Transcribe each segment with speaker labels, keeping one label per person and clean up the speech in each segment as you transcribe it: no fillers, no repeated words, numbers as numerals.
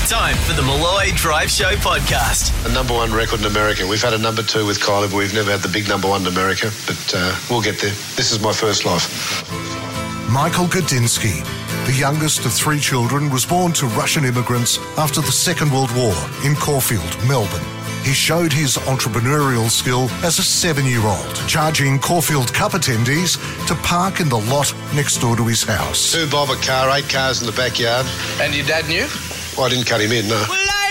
Speaker 1: Time for the Malloy Drive Show podcast.
Speaker 2: A number one record in America. We've had a number two with Kylie, but we've never had the big number one in America. But we'll get there. This is my first life.
Speaker 3: Michael Gudinski, the youngest of three children, was born to Russian immigrants after the Second World War in Caulfield, Melbourne. He showed his entrepreneurial skill as a 7-year-old, charging Caulfield Cup attendees to park in the lot next door to his house.
Speaker 2: 2 bob a car, 8 cars in the backyard.
Speaker 4: And your dad knew?
Speaker 2: Well, I didn't cut him in, no.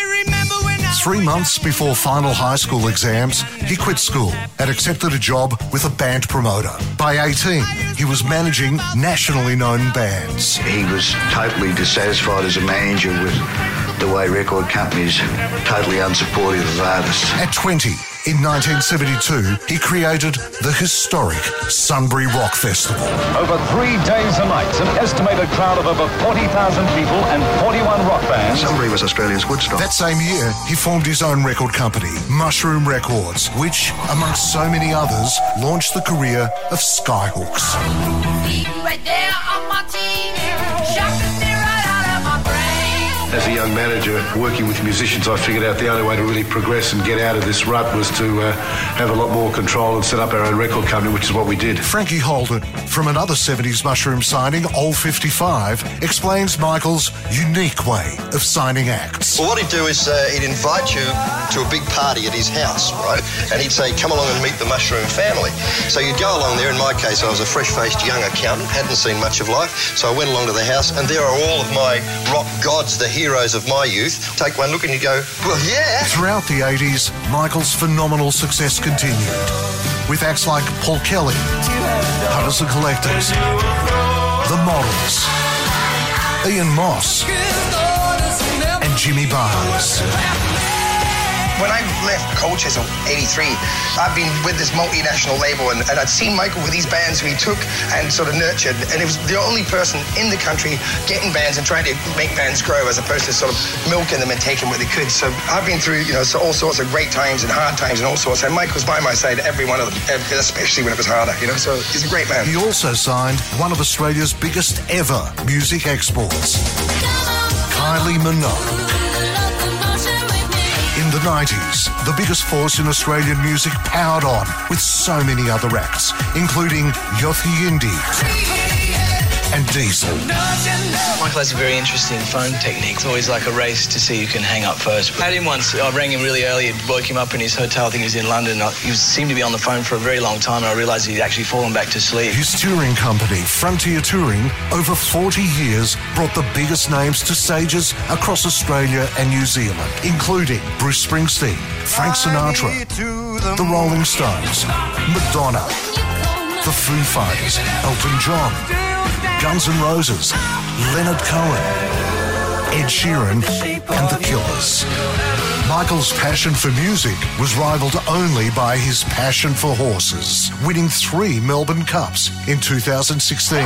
Speaker 3: 3 months before final high school exams, he quit school and accepted a job with a band promoter. By 18, he was managing nationally known bands.
Speaker 5: He was totally dissatisfied as a manager with the way record companies totally unsupportive of artists.
Speaker 3: At 20, in 1972, he created the historic Sunbury Rock Festival.
Speaker 6: Over 3 days and nights, an estimated crowd of over 40,000 people and 41 rock bands.
Speaker 5: Sunbury was Australia's Woodstock.
Speaker 3: That same year, he formed his own record company, Mushroom Records, which, amongst so many others, launched the career of Skyhooks.
Speaker 7: Right there on my team, shocking me right out of my brain.
Speaker 2: As a young manager working with musicians, I figured out the only way to really progress and get out of this rut was to have a lot more control and set up our own record company, which is what we did.
Speaker 3: Frankie Holden, from another 70s Mushroom signing, Old 55, explains Michael's unique way of signing acts.
Speaker 8: Well, what he'd do is he'd invite you to a big party at his house, right? And he'd say, come along and meet the Mushroom family. So you'd go along there. In my case, I was a fresh-faced young accountant, hadn't seen much of life, so I went along to the house, and there are all of my rock gods, the heroes of my youth. Take one look and you go, well, yeah.
Speaker 3: Throughout the 80s, Michael's phenomenal success continued, with acts like Paul Kelly, Hunters and Collectors, The Models, Ian Moss, and Jimmy Barnes.
Speaker 4: When I left Colchester in 83, I've been with this multinational label and I'd seen Michael with these bands who he took and sort of nurtured, and it was the only person in the country getting bands and trying to make bands grow as opposed to sort of milking them and taking what they could. So I've been through, so all sorts of great times and hard times and all sorts, and Michael's by my side every one of them, especially when it was harder, so he's a great man.
Speaker 3: He also signed one of Australia's biggest ever music exports, Kylie Minogue. In the 90s, the biggest force in Australian music powered on with so many other acts, including Yothi Yindi and Diesel.
Speaker 9: Michael has a very interesting phone technique. It's always like a race to see who can hang up first. I had him once, I rang him really early and woke him up in his hotel. I think he was in London. He seemed to be on the phone for a very long time, and I realised he'd actually fallen back to sleep.
Speaker 3: His touring company, Frontier Touring, over 40 years brought the biggest names to stages across Australia and New Zealand, including Bruce Springsteen, Frank Sinatra, the Rolling Stones, Madonna, the Foo Fighters, Elton John, Guns N' Roses, Leonard Cohen, Ed Sheeran, and The Killers. Michael's passion for music was rivaled only by his passion for horses, winning 3 Melbourne Cups in 2016,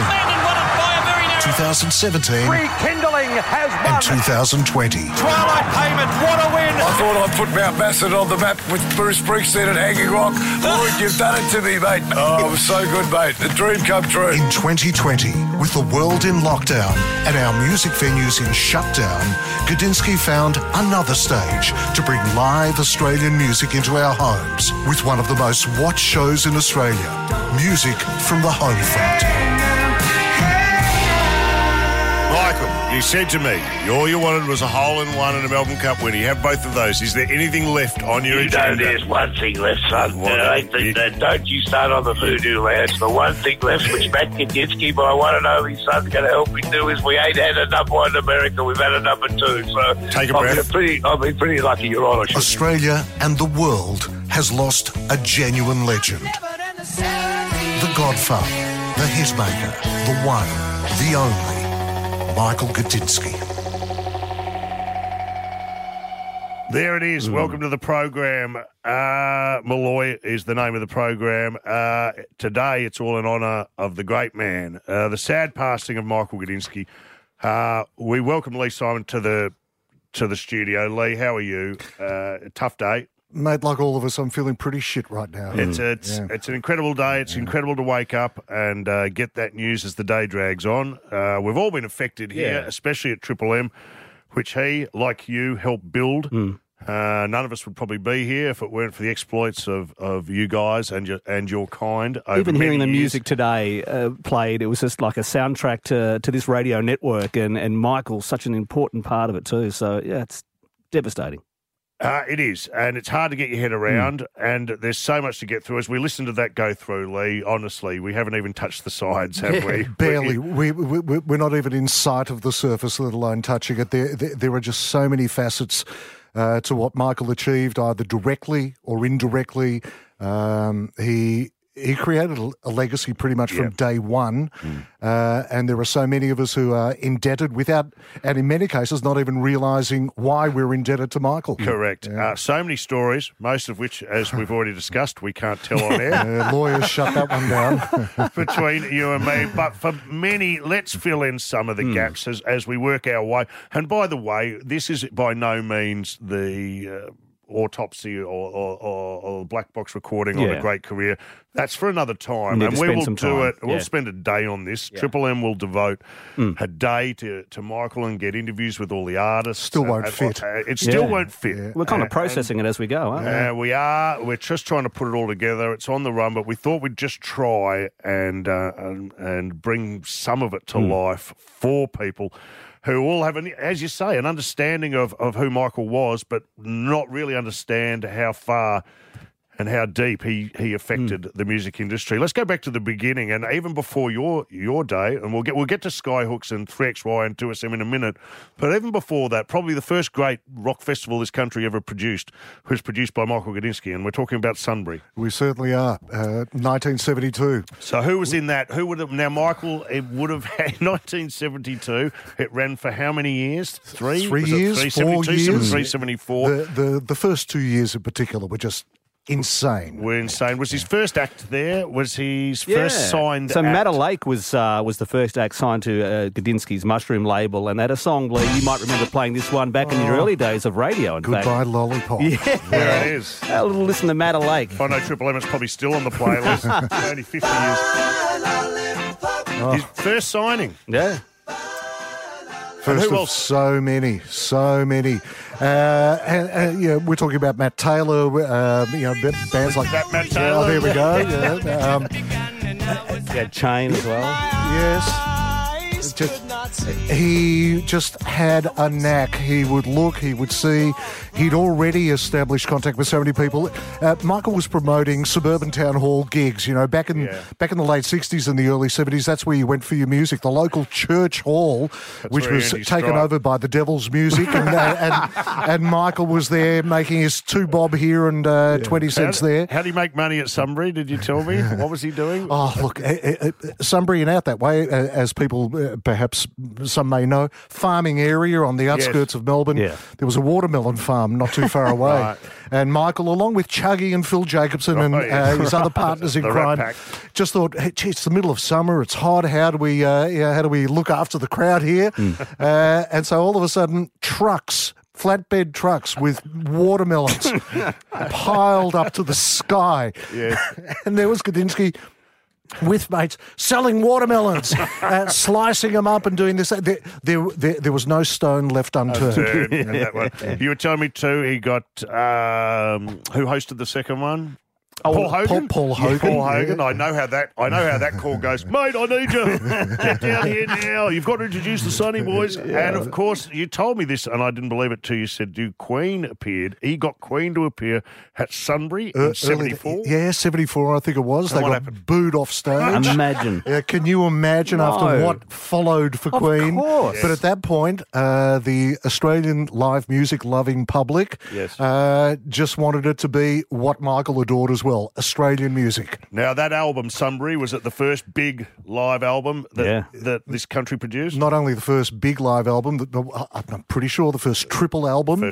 Speaker 3: 2017, and 2020.
Speaker 6: Twilight Payment, what a win!
Speaker 10: I thought I'd put Mount Massett on the map with Bruce Springsteen and Hanging Rock. Lloyd, you've done it to me, mate. Oh, it was so good, mate. The dream come true.
Speaker 3: In 2020, with the world in lockdown and our music venues in shutdown, Gudinski found another stage to bring live Australian music into our homes with one of the most watched shows in Australia, Music from the Home Front.
Speaker 11: Michael, you said to me, all you wanted was a hole-in-one and a Melbourne Cup win. You have both of those. Is there anything left on your agenda?
Speaker 12: There's one thing left, son. Don't you start on the voodoo lounge. The one thing left, which Matt Gudinski, my one and only son, going to help me do, is we ain't had a number one in America. We've had a number 2. So
Speaker 11: take a breath.
Speaker 12: I've been pretty lucky, Your Honour.
Speaker 3: Australia and the world has lost a genuine legend. The Godfather, the hitmaker, the one, the only, Michael Gudinski.
Speaker 11: There it is. Welcome to the program. Malloy is the name of the program. Today it's all in honour of the great man, the sad passing of Michael Gudinski. We welcome Lee Simon to the studio. Lee, how are you? Tough day.
Speaker 13: Mate, like all of us, I'm feeling pretty shit right now.
Speaker 11: It's an incredible day. It's incredible to wake up and get that news as the day drags on. We've all been affected here, especially at Triple M, which he, like you, helped build. None of us would probably be here if it weren't for the exploits of you guys and your kind. Over
Speaker 14: Even hearing the
Speaker 11: many years.
Speaker 14: music today played, it was just like a soundtrack to this radio network, and Michael's such an important part of it too. So, yeah, it's devastating.
Speaker 11: It is, and it's hard to get your head around, and there's so much to get through. As we listen to that go through, Lee, honestly, we haven't even touched the sides, have we?
Speaker 13: Barely. We're not even in sight of the surface, let alone touching it. There are just so many facets to what Michael achieved, either directly or indirectly. He created a legacy pretty much from day one, and there are so many of us who are indebted without, and in many cases, not even realising why we're indebted to Michael.
Speaker 11: Correct.
Speaker 13: Yeah.
Speaker 11: So many stories, most of which, as we've already discussed, we can't tell on air.
Speaker 13: Lawyers shut that one down.
Speaker 11: Between you and me. But for many, let's fill in some of the gaps as we work our way. And by the way, this is by no means the autopsy or black box recording on a great career. That's for another time, and we will do it. We'll spend a day on this. Triple M will devote a day to Michael and get interviews with all the artists.
Speaker 13: Still won't fit.
Speaker 11: It still won't fit.
Speaker 14: Yeah. We're kind of processing it as we go, aren't we?
Speaker 11: We are. We're just trying to put it all together. It's on the run, but we thought we'd just try and bring some of it to life for people who all have, as you say, an understanding of who Michael was, but not really understand how far and how deep he affected the music industry. Let's go back to the beginning, and even before your day, and we'll get to Skyhooks and 3XY and 2SM in a minute, but even before that, probably the first great rock festival this country ever produced was produced by Michael Gudinski, and we're talking about Sunbury.
Speaker 13: We certainly are. 1972.
Speaker 11: So who was in that? Who would have... Now, Michael, it would have had 1972. It ran for how many years? 3?
Speaker 13: 3 years? 4 years?
Speaker 11: 374.
Speaker 13: The first 2 years in particular were just... insane.
Speaker 11: We're insane. Was his first act there? Was his first signed
Speaker 14: So
Speaker 11: act?
Speaker 14: Matter Lake was the first act signed to Gudinski's Mushroom label, and they had a song, Lee, you might remember playing this one back in your early days of radio, in fact.
Speaker 13: Goodbye Lollipop.
Speaker 14: Yeah.
Speaker 11: There it is.
Speaker 14: A little listen to Matter Lake.
Speaker 11: I know Triple M is probably still on the playlist. Only 50 years. His first signing.
Speaker 14: Yeah.
Speaker 13: First
Speaker 11: who
Speaker 13: of
Speaker 11: else?
Speaker 13: so many. And we're talking about Matt Taylor, bands like
Speaker 11: that. Matt Taylor.
Speaker 13: Oh, there we go.
Speaker 14: Yeah, Chain as well.
Speaker 13: Yes. He just had a knack. He would look, he would see. He'd already established contact with so many people. Michael was promoting suburban town hall gigs, back in the late 60s and the early 70s. That's where you went for your music. The local church hall, which was taken over by the Devil's Music. And Michael was there making his 2 bob here and 20 cents there.
Speaker 11: How did he make money at Sunbury, did you tell me? What was he doing?
Speaker 13: Oh, look, Sunbury and out that way, as people perhaps some may know, farming area on the outskirts of Melbourne. Yeah. There was a watermelon farm not too far away. Right. And Michael, along with Chuggy and Phil Jacobson and his other partners in crime, just thought, hey, gee, it's the middle of summer, it's hot, how do we look after the crowd here? And so all of a sudden, flatbed trucks with watermelons piled up to the sky. Yeah. And there was Gudinski with mates selling watermelons, slicing them up and doing this. There was no stone left unturned.
Speaker 11: You were telling me too, he got, who hosted the second one? Paul Hogan?
Speaker 13: Paul Hogan.
Speaker 11: Paul Hogan. Yeah. I know how that call goes. Mate, I need you. Get down here now. You've got to introduce the Sonny Boys. Yeah. And, of course, you told me this, and I didn't believe it too. You said, Queen appeared. He got Queen to appear at Sunbury in 74?
Speaker 13: Yeah, 74, I think it was. They got booed off stage.
Speaker 14: Imagine.
Speaker 13: Can you imagine after what followed for Queen?
Speaker 14: Of course.
Speaker 13: But at that point, the Australian live music-loving public just wanted it to be what Michael adored as well. Australian music.
Speaker 11: Now, that album, Sunbury, was it the first big live album that this country produced?
Speaker 13: Not only the first big live album, I'm pretty sure the first triple album.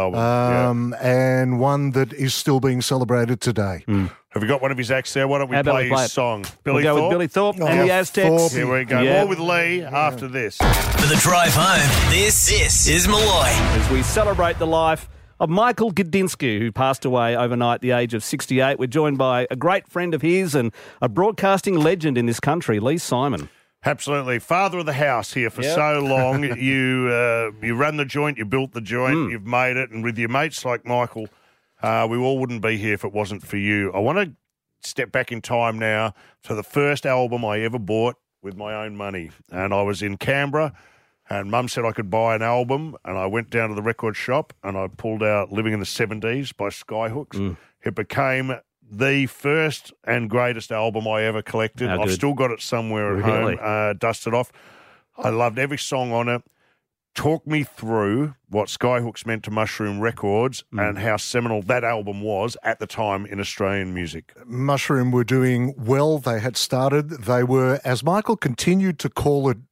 Speaker 13: And one that is still being celebrated today.
Speaker 11: Have you got one of his acts there? Why don't we play his song?
Speaker 14: We'll go with Billy Thorpe and the Aztecs.
Speaker 11: Here we go. More with Lee after this.
Speaker 1: For the drive home, this is Malloy.
Speaker 14: As we celebrate the life of Michael Gudinski, who passed away overnight at the age of 68. We're joined by a great friend of his and a broadcasting legend in this country, Lee Simon.
Speaker 11: Absolutely. Father of the house here for so long. You ran the joint, you built the joint, you've made it, and with your mates like Michael, we all wouldn't be here if it wasn't for you. I want to step back in time now to the first album I ever bought with my own money. And I was in Canberra, and Mum said I could buy an album, and I went down to the record shop and I pulled out Living in the 70s by Skyhooks. It became the first and greatest album I ever collected. I've still got it somewhere at home, dusted off. I loved every song on it. Talk me through what Skyhooks meant to Mushroom Records and how seminal that album was at the time in Australian music.
Speaker 13: Mushroom were doing well. They had started. They were, as Michael continued to call it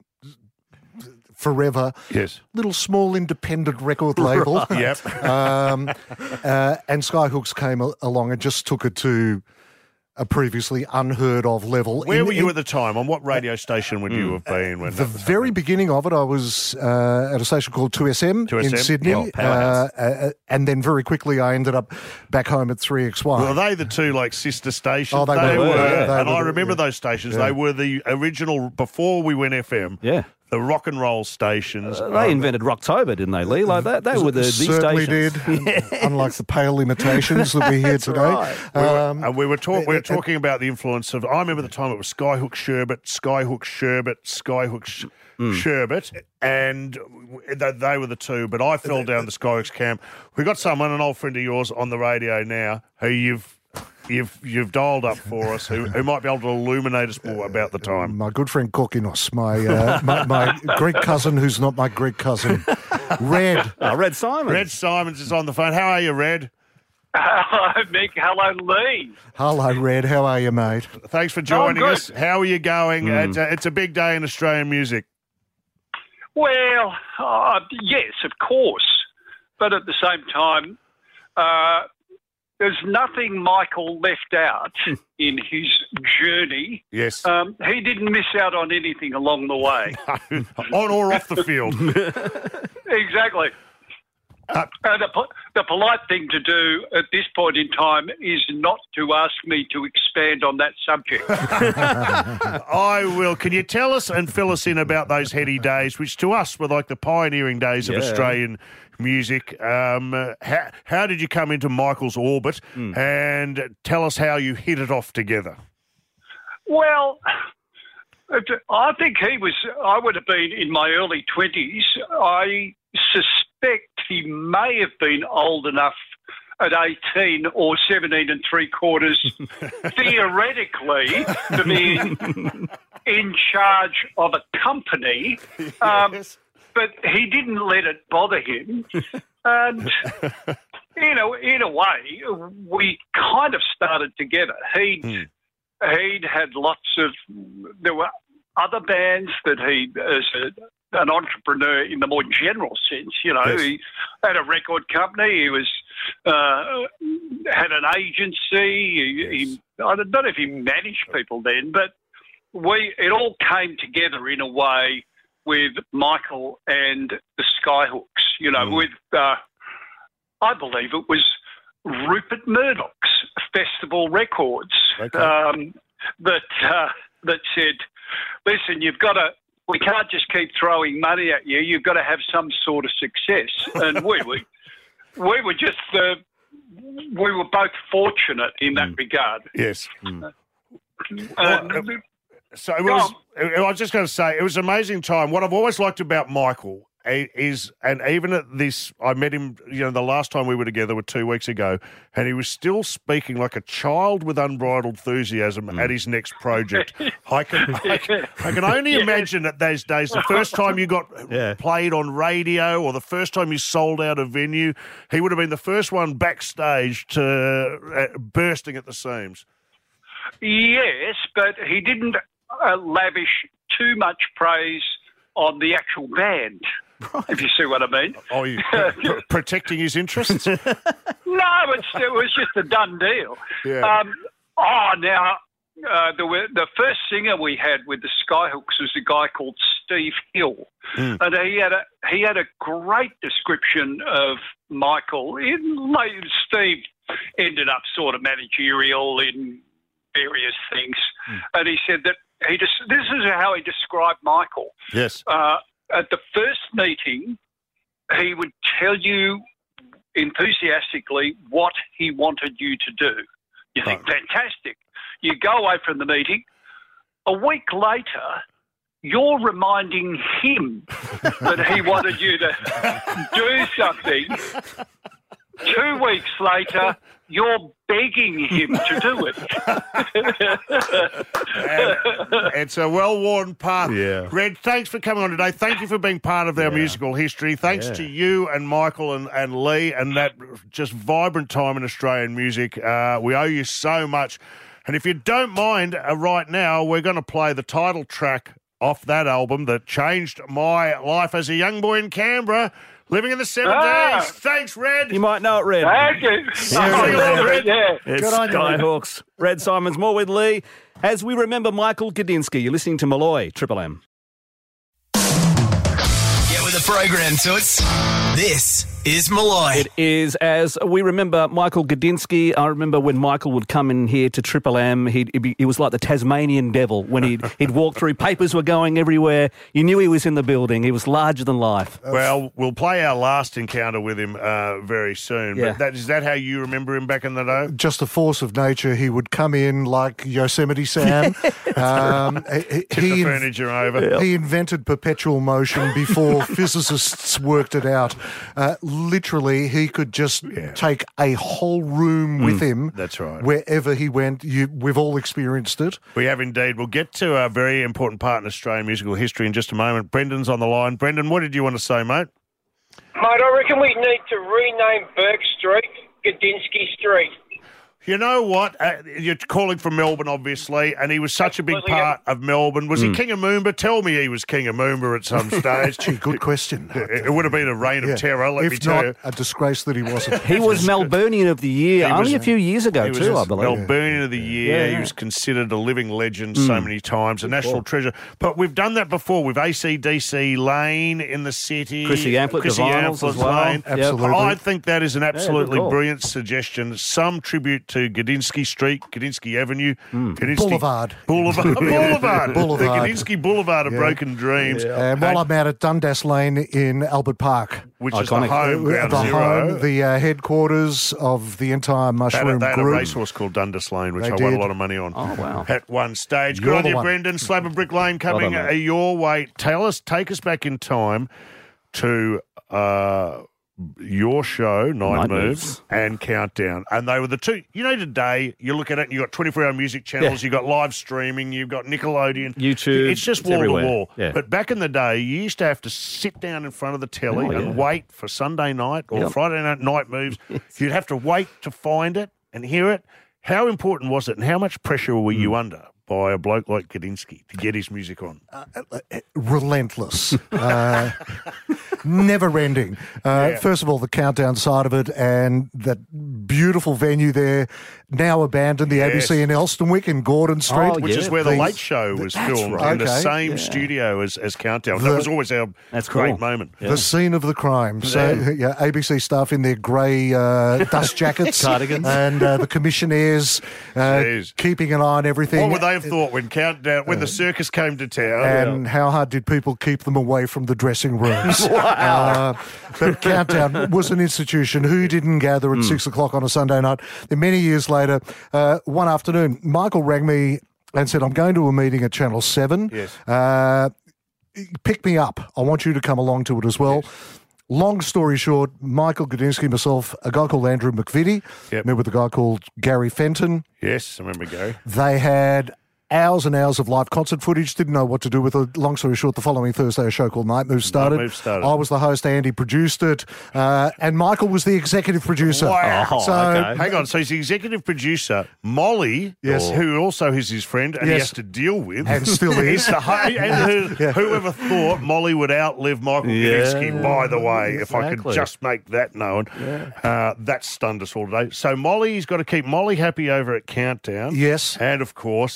Speaker 13: forever, little small independent record label.
Speaker 11: Yep.
Speaker 13: And Skyhooks came along and just took it to a previously unheard of level.
Speaker 11: Where were you at the time? On what radio station would you have been? When
Speaker 13: the very beginning of it, I was at a station called 2SM in Sydney. And then very quickly I ended up back home at 3XY.
Speaker 11: Were they the two like sister stations?
Speaker 13: Oh, they were.
Speaker 11: And I remember those stations. They were the original, before we went FM.
Speaker 14: Yeah.
Speaker 11: The rock and roll stations.
Speaker 14: They invented Rocktober, didn't they, Lee? Like that, they were the
Speaker 13: certainly
Speaker 14: stations.
Speaker 13: Did. Unlike the pale imitations that we hear today.
Speaker 11: Right. We were talking about the influence of. I remember the time it was Skyhook Sherbet, Skyhook Sherbet, Skyhook Sherbet, and they were the two. But I fell down the Skyhooks camp. We got someone, an old friend of yours, on the radio now who you've dialed up for us, who might be able to illuminate us more about the time.
Speaker 13: My good friend Kokinos, my Greek cousin who's not my Greek cousin, Red.
Speaker 14: Red Simons.
Speaker 11: Red Simons is on the phone. How are you, Red?
Speaker 15: Hello, Mick. Hello, Lee.
Speaker 13: Hello, Red. How are you, mate?
Speaker 11: Thanks for joining us. How are you going? It's a big day in Australian music.
Speaker 15: Well, yes, of course. But at the same time, there's nothing Michael left out in his journey.
Speaker 11: Yes.
Speaker 15: He didn't miss out on anything along the way.
Speaker 11: On or off the field.
Speaker 15: Exactly. The polite thing to do at this point in time is not to ask me to expand on that subject.
Speaker 11: I will. Can you tell us and fill us in about those heady days, which to us were like the pioneering days of Australian music? How did you come into Michael's orbit? And tell us how you hit it off together.
Speaker 15: Well, I think I would have been in my early 20s. I suspect he may have been old enough at 18 or 17 3/4, theoretically, to be in charge of a company. But he didn't let it bother him. And, in a way, we kind of started together. He'd had there were other bands that he, as an entrepreneur in the more general sense, he had a record company, he was had an agency, I don't know if he managed people then, but it all came together in a way with Michael and the Skyhooks, with, I believe it was Rupert Murdoch's Festival Records that said, listen, we can't just keep throwing money at you. You've got to have some sort of success. And we were just, we were both fortunate in that regard.
Speaker 11: Yes. So it was. I was just going to say, it was an amazing time. What I've always liked about Michael is, and even at this, I met him, the last time we were together was 2 weeks ago, and he was still speaking like a child with unbridled enthusiasm at his next project. I can only imagine at those days, the first time you got played on radio or the first time you sold out a venue, he would have been the first one backstage to bursting at the seams.
Speaker 15: Yes, but he didn't lavish too much praise on the actual band, if you see what I mean.
Speaker 11: Oh, you protecting his interests?
Speaker 15: No, it was just a done deal.
Speaker 11: Yeah.
Speaker 15: The first singer we had with the Skyhooks was a guy called Steve Hill, and he had a great description of Michael. Steve ended up sort of managerial in various things, and he said that this is how he described Michael.
Speaker 11: Yes.
Speaker 15: At the first meeting, he would tell you enthusiastically what he wanted you to do. You think, fantastic. You go away from the meeting. A week later, you're reminding him that he wanted you to do something. 2 weeks later, you're begging him to do it.
Speaker 11: It's a well-worn path.
Speaker 10: Yeah.
Speaker 11: Red, thanks for coming on today. Thank you for being part of our musical history. Thanks to you and Michael and Lee and that just vibrant time in Australian music. We owe you so much. And if you don't mind, right now, we're going to play the title track off that album that changed my life as a young boy in Canberra. Living in the 70s. Thanks, Red.
Speaker 14: You might know it, Red.
Speaker 15: Thank you.
Speaker 14: It's Skyhawks. Red Simons, more with Lee. As we remember Michael Gudinski, you're listening to Malloy, Triple M.
Speaker 1: Get with the program, Toots. This is Malloy.
Speaker 14: It is, as we remember Michael Gudinski. I remember when Michael would come in here to Triple M, he was like the Tasmanian devil. When he'd walk through, papers were going everywhere. You knew he was in the building. He was larger than life.
Speaker 11: Well, we'll play our last encounter with him very soon.
Speaker 14: Yeah.
Speaker 11: But is that how you remember him back in the day?
Speaker 13: Just a force of nature. He would come in like Yosemite Sam.
Speaker 11: Tip the furniture over.
Speaker 13: He invented perpetual motion before physicists worked it out. Literally, he could just take a whole room with him.
Speaker 11: That's right.
Speaker 13: Wherever he went, we've all experienced it.
Speaker 11: We have indeed. We'll get to a very important part in Australian musical history in just a moment. Brendan's on the line. Brendan, what did you want to say, mate?
Speaker 16: Mate, I reckon we need to rename Burke Street Gudinski Street.
Speaker 11: You know what? You're calling from Melbourne, obviously, and he was such a big part of Melbourne. Was he King of Moomba? Tell me he was King of Moomba at some stage.
Speaker 13: Gee, good question.
Speaker 11: It would have been a reign of terror, let me tell you.
Speaker 13: If not, a disgrace that he wasn't.
Speaker 14: He was Melburnian of the Year only a few years ago too, I believe.
Speaker 11: Melburnian of the Year. He was considered a living legend so many times, a national treasure. But we've done that before with AC/DC Lane in the city.
Speaker 14: Chrissy Amplet, Divinals as well.
Speaker 11: Lane.
Speaker 13: Absolutely.
Speaker 11: I think that is an absolutely brilliant suggestion. Some tribute to Gudinski Street, Gudinski Avenue, Gudinski
Speaker 13: Boulevard.
Speaker 11: Boulevard.
Speaker 13: Boulevard.
Speaker 11: The Gudinski Boulevard of Broken Dreams.
Speaker 13: And while I'm out at Dundas Lane in Albert Park,
Speaker 11: which is the home ground zero.
Speaker 13: The headquarters of the entire Mushroom
Speaker 11: They had
Speaker 13: Group.
Speaker 11: a racehorse called Dundas Lane, which I won a lot of money on.
Speaker 14: Oh, wow.
Speaker 11: At one stage.
Speaker 13: You're
Speaker 11: Good on
Speaker 13: the
Speaker 11: you,
Speaker 13: one.
Speaker 11: Brendan. Slab and Brick Lane coming
Speaker 14: Well done,
Speaker 11: your way. Take us back in time to your show, Night Moves, and Countdown. And they were the two. You know, today, you look at it and you've got 24-hour music channels, you've got live streaming, you've got Nickelodeon.
Speaker 14: YouTube.
Speaker 11: It's just wall to wall.
Speaker 14: Yeah.
Speaker 11: But back in the day, you used to have to sit down in front of the telly and wait for Sunday night or Friday night Moves. You'd have to wait to find it and hear it. How important was it and how much pressure were you under by a bloke like Gudinski to get his music on?
Speaker 13: Relentless. Never ending. First of all, the Countdown side of it and that beautiful venue there, now abandoned, the ABC in Elstonwick in Gordon Street.
Speaker 11: Which is where The Late Show was filmed in the same studio as Countdown. That was always our great moment.
Speaker 13: The scene of the crime. So, ABC staff in their grey dust jackets.
Speaker 14: Cardigans.
Speaker 13: And the commissionaires keeping an eye on everything.
Speaker 11: What would they have thought when the circus came to town?
Speaker 13: And how hard did people keep them away from the dressing rooms? But Countdown was an institution. Who didn't gather at 6 o'clock on a Sunday night? Then many years later, one afternoon, Michael rang me and said, I'm going to a meeting at Channel 7.
Speaker 11: Yes.
Speaker 13: Pick me up. I want you to come along to it as well. Yes. Long story short, Michael Gudinski, myself, a guy called Andrew McVitie, met with a guy called Gary Fenton.
Speaker 11: Yes, I remember Gary.
Speaker 13: They had hours and hours of live concert footage, didn't know what to do with it. Long story short, the following Thursday, a show called Night Moves started. I was the host, Andy produced it, and Michael was the executive producer.
Speaker 11: Wow. Hang on, so he's the executive producer. Molly, who also is his friend, and he has to deal with.
Speaker 13: And still is.
Speaker 11: Whoever thought Molly would outlive Michael Gudinski, by the way, if I could just make that known. That stunned us all today. So Molly's got to keep Molly happy over at Countdown.
Speaker 13: Yes.
Speaker 11: And, of course,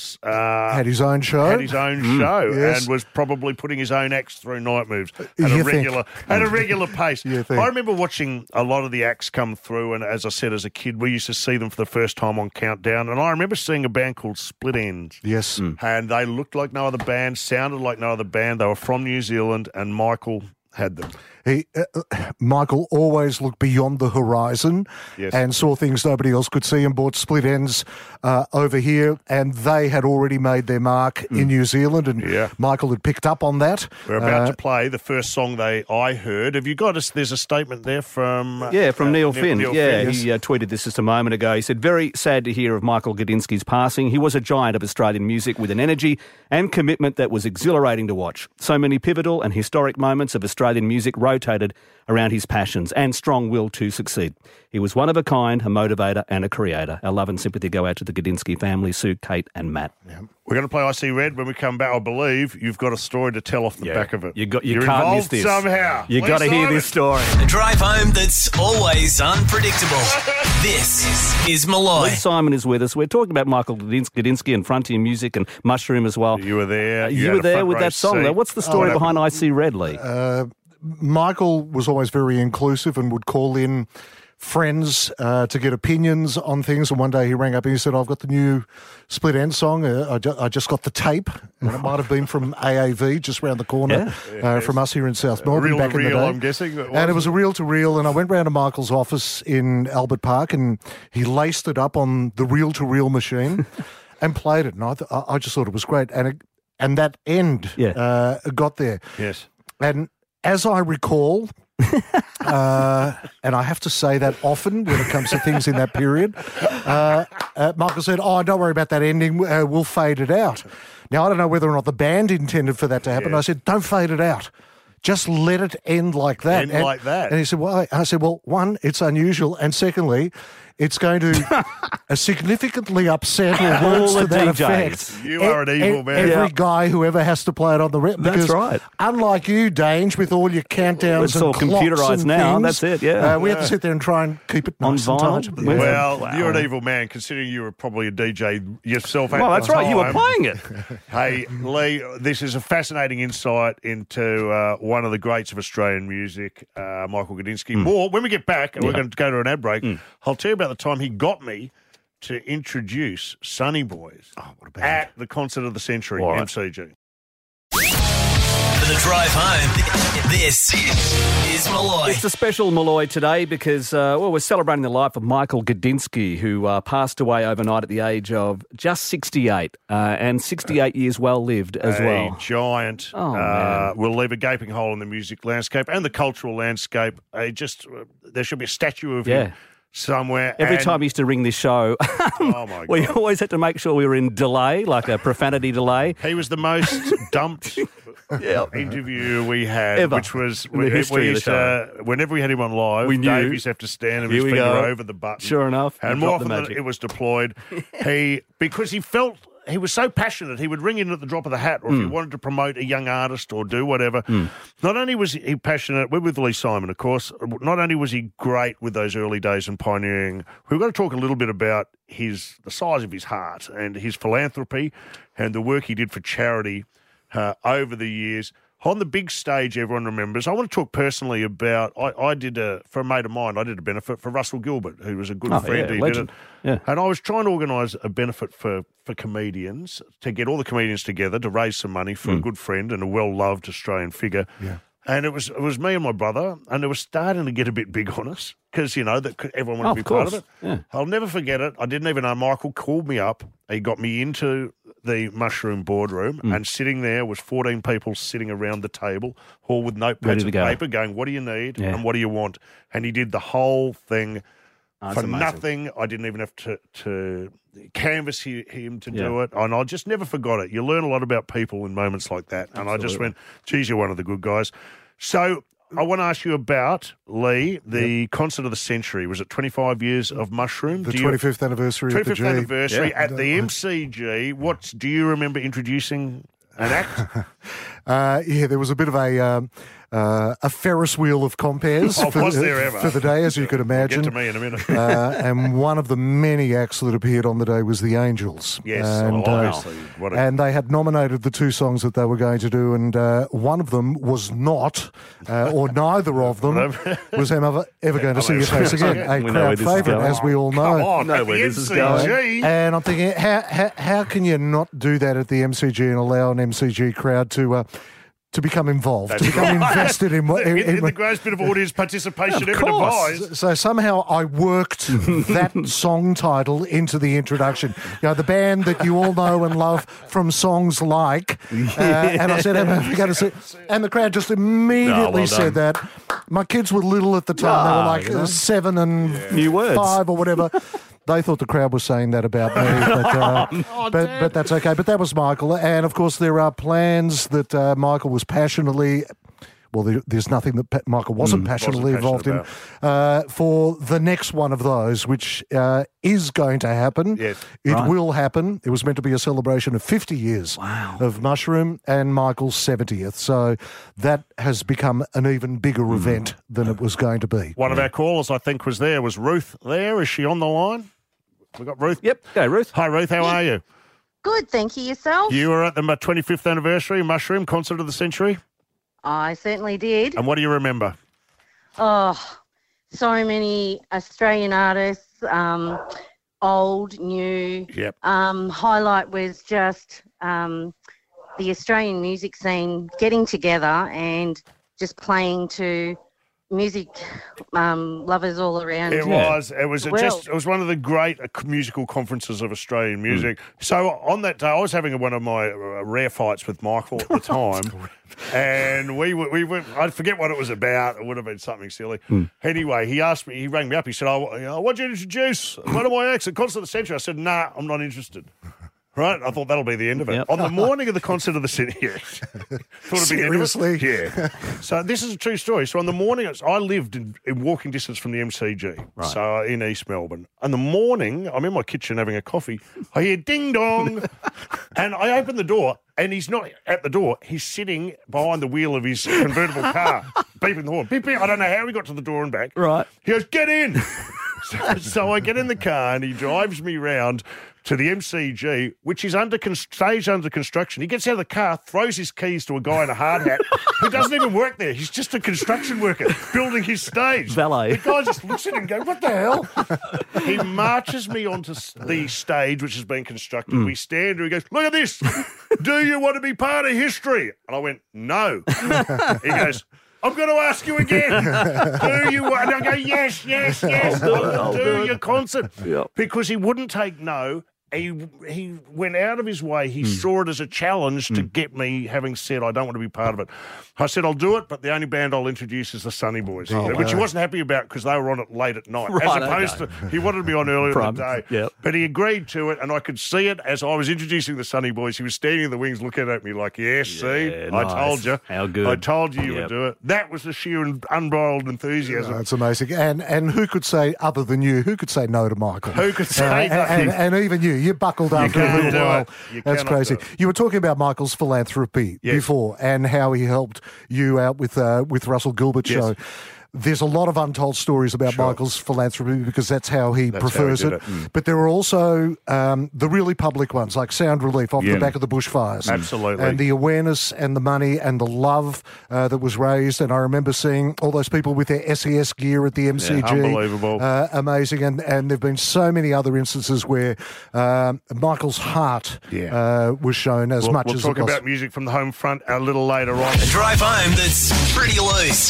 Speaker 13: had his own show.
Speaker 11: And was probably putting his own acts through Night Moves at a regular pace. I remember watching a lot of the acts come through, and as I said, as a kid, we used to see them for the first time on Countdown, and I remember seeing a band called Split Enz.
Speaker 13: Yes.
Speaker 11: And they looked like no other band, sounded like no other band. They were from New Zealand, and Michael had them.
Speaker 13: Michael always looked beyond the horizon and saw things nobody else could see, and brought Split Enz over here, and they had already made their mark in New Zealand, and Michael had picked up on that.
Speaker 11: We're about to play the first song I heard. Have you got us? There's a statement there from
Speaker 14: Neil Finn.
Speaker 11: Neil
Speaker 14: Finn.
Speaker 11: Finn.
Speaker 14: He tweeted this just a moment ago. He said, "Very sad to hear of Michael Gudinski's passing. He was a giant of Australian music with an energy and commitment that was exhilarating to watch. So many pivotal and historic moments of Australian music rotated around his passions and strong will to succeed. He was one of a kind, a motivator and a creator. Our love and sympathy go out to the Gudinski family, Sue, Kate and Matt."
Speaker 11: We're going to play I See Red. When we come back, I believe you've got a story to tell off the back of it.
Speaker 14: You
Speaker 11: You're
Speaker 14: can't miss
Speaker 11: involved
Speaker 14: this.
Speaker 11: somehow.
Speaker 14: You got to hear this story.
Speaker 1: A drive home that's always unpredictable. This is Malloy.
Speaker 14: Lee Simon is with us. We're talking about Michael Gudinski and Frontier Music and Mushroom as well.
Speaker 11: You were there.
Speaker 14: You were there with that song, though. What's the story behind I See Red, Lee?
Speaker 13: Michael was always very inclusive and would call in friends to get opinions on things. And one day he rang up and he said, "I've got the new Split Enz song. I just got the tape." And it might have been from AAV, just round the corner from us here in South Melbourne back in the day.
Speaker 11: I'm guessing.
Speaker 13: And it was a reel-to-reel. And I went round to Michael's office in Albert Park, and he laced it up on the reel-to-reel machine and played it. And I just thought it was great. And that end got there.
Speaker 11: Yes.
Speaker 13: And as I recall, and I have to say that often when it comes to things in that period, Michael said, "Oh, don't worry about that ending. We'll fade it out." Now, I don't know whether or not the band intended for that to happen. I said, "Don't fade it out. Just let it end like that." And he said, "Why?" I said, "Well, one, it's unusual, and secondly, it's going to significantly upset or words to that effect.
Speaker 11: You are an evil man.
Speaker 13: Every guy who ever has to play it on the record.
Speaker 14: That's right.
Speaker 13: Unlike you, Dange, with all your countdowns
Speaker 14: it's all
Speaker 13: and
Speaker 14: computerised
Speaker 13: and
Speaker 14: now.
Speaker 13: things,
Speaker 14: That's it.
Speaker 13: we have to sit there and try and keep it nice
Speaker 14: on
Speaker 13: and
Speaker 14: vinyl.
Speaker 13: tight.
Speaker 11: Well, you're an evil man, considering you were probably a DJ yourself.
Speaker 14: Well, that's right. You were playing it.
Speaker 11: Hey, Lee, this is a fascinating insight into one of the greats of Australian music, Michael Gudinski. More when we get back, and we're going to go to an ad break. I'll tell you about the time he got me to introduce Sunny Boys at the Concert of the Century, MCG.
Speaker 1: For the drive home, this is Malloy.
Speaker 14: It's a special Malloy today because, we're celebrating the life of Michael Gudinski, who passed away overnight at the age of just 68, and 68 years well lived as well.
Speaker 11: A giant. Will leave a gaping hole in the music landscape and the cultural landscape. There should be a statue of him somewhere.
Speaker 14: Every time he used to ring this show, we always had to make sure we were in delay, like a profanity delay.
Speaker 11: He was the most dumped interview we had,
Speaker 14: ever,
Speaker 11: which was
Speaker 14: in the history of the show.
Speaker 11: Whenever we had him on live,
Speaker 14: we knew
Speaker 11: Dave used to have to stand and his finger over the button.
Speaker 14: Sure enough,
Speaker 11: and more often than it was deployed. Because he felt. He was so passionate, he would ring in at the drop of the hat, or if he wanted to promote a young artist or do whatever. Not only was he passionate, we're with Lee Simon, of course, not only was he great with those early days in pioneering, we've got to talk a little bit about the size of his heart and his philanthropy and the work he did for charity over the years. On the big stage, everyone remembers. I want to talk personally about, I did for a mate of mine, I did a benefit for Russell Gilbert, who was a good friend. He
Speaker 14: legend.
Speaker 11: did it.
Speaker 14: Yeah.
Speaker 11: And I was trying to organise a benefit for comedians, to get all the comedians together to raise some money for a good friend and a well-loved Australian figure.
Speaker 13: Yeah.
Speaker 11: And it was me and my brother, and it was starting to get a bit big on us because, that everyone wanted to be part of it.
Speaker 14: Yeah.
Speaker 11: I'll never forget it. I didn't even know. Michael called me up. He got me into the Mushroom boardroom, and sitting there was 14 people sitting around the table, all with notepads and paper going, "What do you need and what do you want?" And he did the whole thing for nothing. I didn't even have to canvass him to do it. And I just never forgot it. You learn a lot about people in moments like that. And I just went, geez, you're one of the good guys. So I want to ask you about, Lee, the Concert of the Century. Was it 25 years of Mushroom?
Speaker 13: The 25th anniversary of the G.
Speaker 11: 25th anniversary at the MCG. Do you remember introducing an act?
Speaker 13: There was a bit of a Ferris wheel of compares
Speaker 11: was there ever?
Speaker 13: for the day, as you could imagine.
Speaker 11: Get to me in a minute.
Speaker 13: And one of the many acts that appeared on the day was the Angels.
Speaker 11: Yes,
Speaker 13: and,
Speaker 11: obviously.
Speaker 13: And they had nominated the two songs that they were going to do, and one of them was not, or neither of them, was ever going to see your face again. A crowd favourite, as we all know.
Speaker 11: Come on, no, where this is going.
Speaker 13: And I'm thinking, how can you not do that at the MCG and allow an MCG crowd to become involved, to become invested in what...
Speaker 11: In the greatest bit of audience participation ever devised.
Speaker 13: So somehow I worked that song title into the introduction. You know, the band that you all know and love from songs like... and I said, am I going to see... And the crowd just immediately said that. My kids were little at the time. They were like 7 and 5 or whatever. They thought the crowd was saying that about me, but that's okay. But that was Michael. And, of course, there are plans that Michael was passionately... Well, there's nothing that Michael wasn't passionately involved in for the next one of those, which is going to happen.
Speaker 11: Yes.
Speaker 13: It will happen. It was meant to be a celebration of 50 years of Mushroom and Michael's 70th. So that has become an even bigger event than it was going to be.
Speaker 11: One of our callers, I think, was there. Was Ruth there? Is she on the line? We got Ruth?
Speaker 14: Yep. Go, Ruth.
Speaker 11: Hi, Ruth. How are you?
Speaker 17: Good, thank you. Yourself?
Speaker 11: You were at the 25th anniversary Mushroom Concert of the Century?
Speaker 17: I certainly did.
Speaker 11: And what do you remember?
Speaker 17: Oh, so many Australian artists, old, new.
Speaker 11: Yep.
Speaker 17: Highlight was just the Australian music scene getting together and just playing to music lovers all around.
Speaker 11: It was one of the great musical conferences of Australian music. So on that day, I was having one of my rare fights with Michael at the time, and we went. I forget what it was about. It would have been something silly. Anyway, he rang me up. He said, "I want you to introduce one of my acts at Concert of the Century." I said, "Nah, I'm not interested." Right, I thought that'll be the end of it. Yep. On the morning of the Concert of the Century,
Speaker 13: Seriously?
Speaker 11: Yeah. So this is a true story. So on the morning, I lived in walking distance from the MCG, so in East Melbourne. On the morning, I'm in my kitchen having a coffee. I hear ding dong, and I open the door, and he's not at the door. He's sitting behind the wheel of his convertible car, beeping the horn. Beep, beep. I don't know how he got to the door and back.
Speaker 14: Right.
Speaker 11: He goes, "Get in." So I get in the car, and he drives me round to the MCG, which is stage under construction. He gets out of the car, throws his keys to a guy in a hard hat who doesn't even work there. He's just a construction worker building his stage.
Speaker 14: Valet.
Speaker 11: The guy just looks at him and goes, "What the hell?" He marches me onto the stage, which has been constructed. We stand there. He goes, "Look at this. Do you want to be part of history?" And I went, "No." He goes, "I'm going to ask you again. Do you want?" And I go, yes. I'll do your concert.
Speaker 14: Yep.
Speaker 11: Because he wouldn't take no. He went out of his way. He saw it as a challenge to get me, having said, "I don't want to be part of it." I said, "I'll do it, but the only band I'll introduce is the Sunny Boys," which he wasn't happy about because they were on it late at night, as opposed to he wanted to be on earlier in the day.
Speaker 14: Yep.
Speaker 11: But he agreed to it, and I could see it as I was introducing the Sunny Boys. He was standing in the wings looking at me like, "Yes, see, I told you.
Speaker 14: How good.
Speaker 11: I told you would do it." That was the sheer and unbridled enthusiasm.
Speaker 13: That's amazing. And who could say, other than you, who could say no to Michael?
Speaker 11: Who could say nothing?
Speaker 13: And even you buckled after a little while. That's crazy.
Speaker 11: do it.
Speaker 13: You were talking about Michael's philanthropy before and how he helped you out with Russell Gilbert's show. There's a lot of untold stories about Michael's philanthropy because that's how he prefers it. But there are also the really public ones, like Sound Relief off the back of the bushfires.
Speaker 11: Absolutely.
Speaker 13: And the awareness and the money and the love that was raised. And I remember seeing all those people with their SES gear at the MCG.
Speaker 11: Yeah, unbelievable.
Speaker 13: Amazing. And there have been so many other instances where Michael's heart was shown as much as
Speaker 11: we'll
Speaker 13: it
Speaker 11: talk
Speaker 13: was.
Speaker 11: about music from the home front a little later on.
Speaker 1: A drive home that's pretty loose.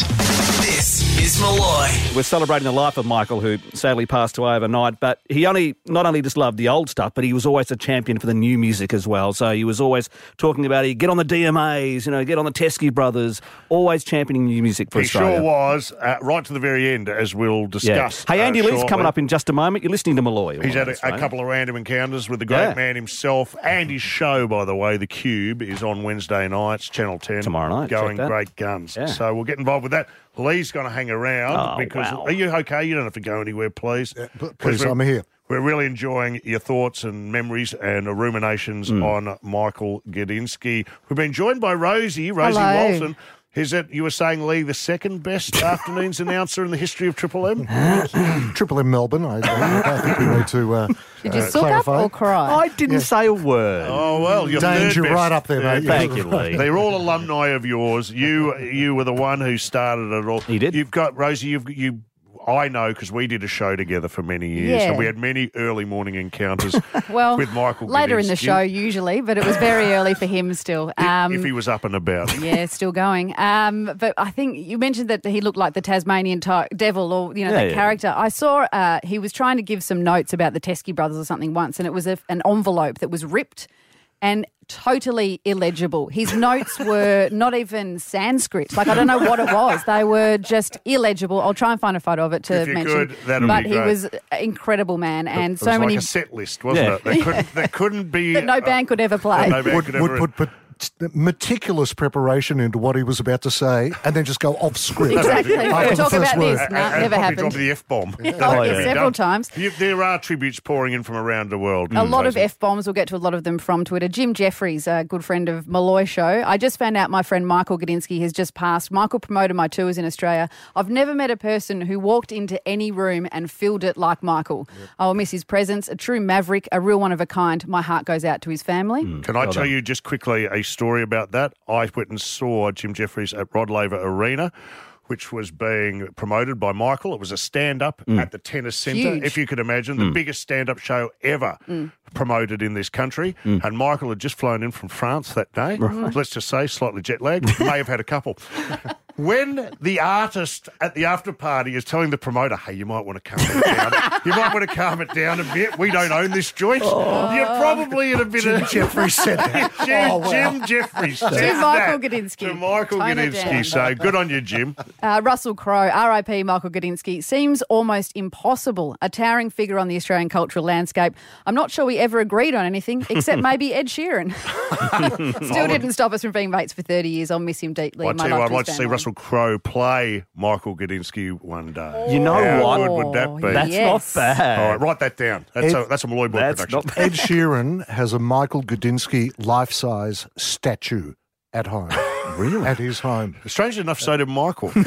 Speaker 1: This is Malloy.
Speaker 14: We're celebrating the life of Michael, who sadly passed away overnight, but he not only just loved the old stuff, but he was always a champion for the new music as well. So he was always talking about get on the DMAs, get on the Teskey Brothers, always championing new music for Australia.
Speaker 11: He sure was, right to the very end, as we'll discuss.
Speaker 14: Hey, Andy Lee's
Speaker 11: shortly.
Speaker 14: coming up in just a moment. You're listening to Malloy.
Speaker 11: He's had a couple of random encounters with the great man himself, and his show, by the way, The Cube, is on Wednesday nights, Channel 10.
Speaker 14: Tomorrow night.
Speaker 11: Going great guns.
Speaker 14: Yeah.
Speaker 11: So we'll get involved with that. Lee's going to hang around because are you okay? You don't have to go anywhere, please.
Speaker 13: Please, I'm here.
Speaker 11: We're really enjoying your thoughts and memories and ruminations on Michael Gudinski. We've been joined by Rosie
Speaker 18: Hello.
Speaker 11: Walton. Is it, you were saying, Lee, the second best afternoons announcer in the history of Triple M?
Speaker 13: Triple M Melbourne, I think we need to
Speaker 18: Did you suck up or cry?
Speaker 14: I didn't say a word.
Speaker 11: Oh, well, you're
Speaker 13: Danger
Speaker 11: third best.
Speaker 13: right up there, mate.
Speaker 14: Thank you, Lee.
Speaker 11: They're all alumni of yours. You were the one who started it all.
Speaker 14: He did.
Speaker 11: You've got, Rosie, I know because we did a show together for many years,
Speaker 18: Yeah.
Speaker 11: and we had many early morning encounters
Speaker 18: Well,
Speaker 11: with Michael
Speaker 18: later in the
Speaker 11: Gudinski.
Speaker 18: show usually, but it was very early for him still.
Speaker 11: If he was up and about.
Speaker 18: Yeah, still going. But I think you mentioned that he looked like the Tasmanian devil, or that character. I saw he was trying to give some notes about the Teskey brothers or something once, and it was an envelope that was ripped and totally illegible. His notes were not even Sanskrit. Like, I don't know what it was. They were just illegible. I'll try and find a photo of it to
Speaker 11: If you
Speaker 18: mention.
Speaker 11: could, that'd
Speaker 18: but
Speaker 11: be
Speaker 18: he
Speaker 11: great.
Speaker 18: was an incredible man, and
Speaker 11: It
Speaker 18: so
Speaker 11: was
Speaker 18: many
Speaker 11: like a set list, wasn't it? There couldn't be...
Speaker 18: that no band could ever play.
Speaker 11: No band could ever...
Speaker 13: Would put meticulous preparation into what he was about to say and then just go off script.
Speaker 18: Exactly.
Speaker 13: After
Speaker 18: We'll
Speaker 13: the
Speaker 18: talk
Speaker 13: first
Speaker 18: about
Speaker 13: word.
Speaker 18: this. No,
Speaker 11: and
Speaker 18: never
Speaker 11: probably
Speaker 18: happened.
Speaker 11: drop the F-bomb.
Speaker 18: Oh, yeah. Several times.
Speaker 11: There are tributes pouring in from around the world.
Speaker 18: A lot of F-bombs. We'll get to a lot of them from Twitter. Jim Jeffries, a good friend of Malloy Show. I just found out my friend Michael Gudinski has just passed. Michael promoted my tours in Australia. I've never met a person who walked into any room and filled it like Michael. I will miss his presence. A true maverick, a real one of a kind. My heart goes out to his family.
Speaker 11: Can I tell you just quickly a story about that? I went and saw Jim Jeffries at Rod Laver Arena, which was being promoted by Michael. It was a stand-up at the Tennis Centre,
Speaker 18: Huge.
Speaker 11: if you could imagine, the biggest stand-up show ever promoted in this country. And Michael had just flown in from France that day. Let's just say, slightly jet-lagged. May have had a couple. When the artist at the after party is telling the promoter, hey, you might want to calm it down. You might want to calm it down a bit. We don't own this joint. You're probably in a bit
Speaker 13: Jim
Speaker 11: of...
Speaker 13: Jeffries said that.
Speaker 11: Jim Jeffries said
Speaker 18: To Michael
Speaker 11: that.
Speaker 18: Gudinski.
Speaker 11: To Michael
Speaker 18: Tone it
Speaker 11: Gudinski.
Speaker 18: down.
Speaker 11: So good on you, Jim.
Speaker 18: Russell Crowe, R.I.P. Michael Gudinski, seems almost impossible, a towering figure on the Australian cultural landscape. I'm not sure we ever agreed on anything, except maybe Ed Sheeran. Still didn't stop us from being mates for 30 years. I'll miss him deeply.
Speaker 11: I
Speaker 18: My
Speaker 11: tell you,
Speaker 18: love
Speaker 11: I'd
Speaker 18: to
Speaker 11: like
Speaker 18: his
Speaker 11: to see
Speaker 18: family.
Speaker 11: Russell Crowe play Michael Gudinski one day.
Speaker 14: You know
Speaker 11: How
Speaker 14: what?
Speaker 11: good would that be?
Speaker 14: That's
Speaker 18: Yes.
Speaker 14: not bad.
Speaker 11: All right, write that down. That's a Malloy Boy
Speaker 14: That's
Speaker 11: production.
Speaker 14: not bad.
Speaker 13: Ed Sheeran has a Michael Gudinski life-size statue at home. Really? At his home.
Speaker 11: Strangely enough, so did Michael. Do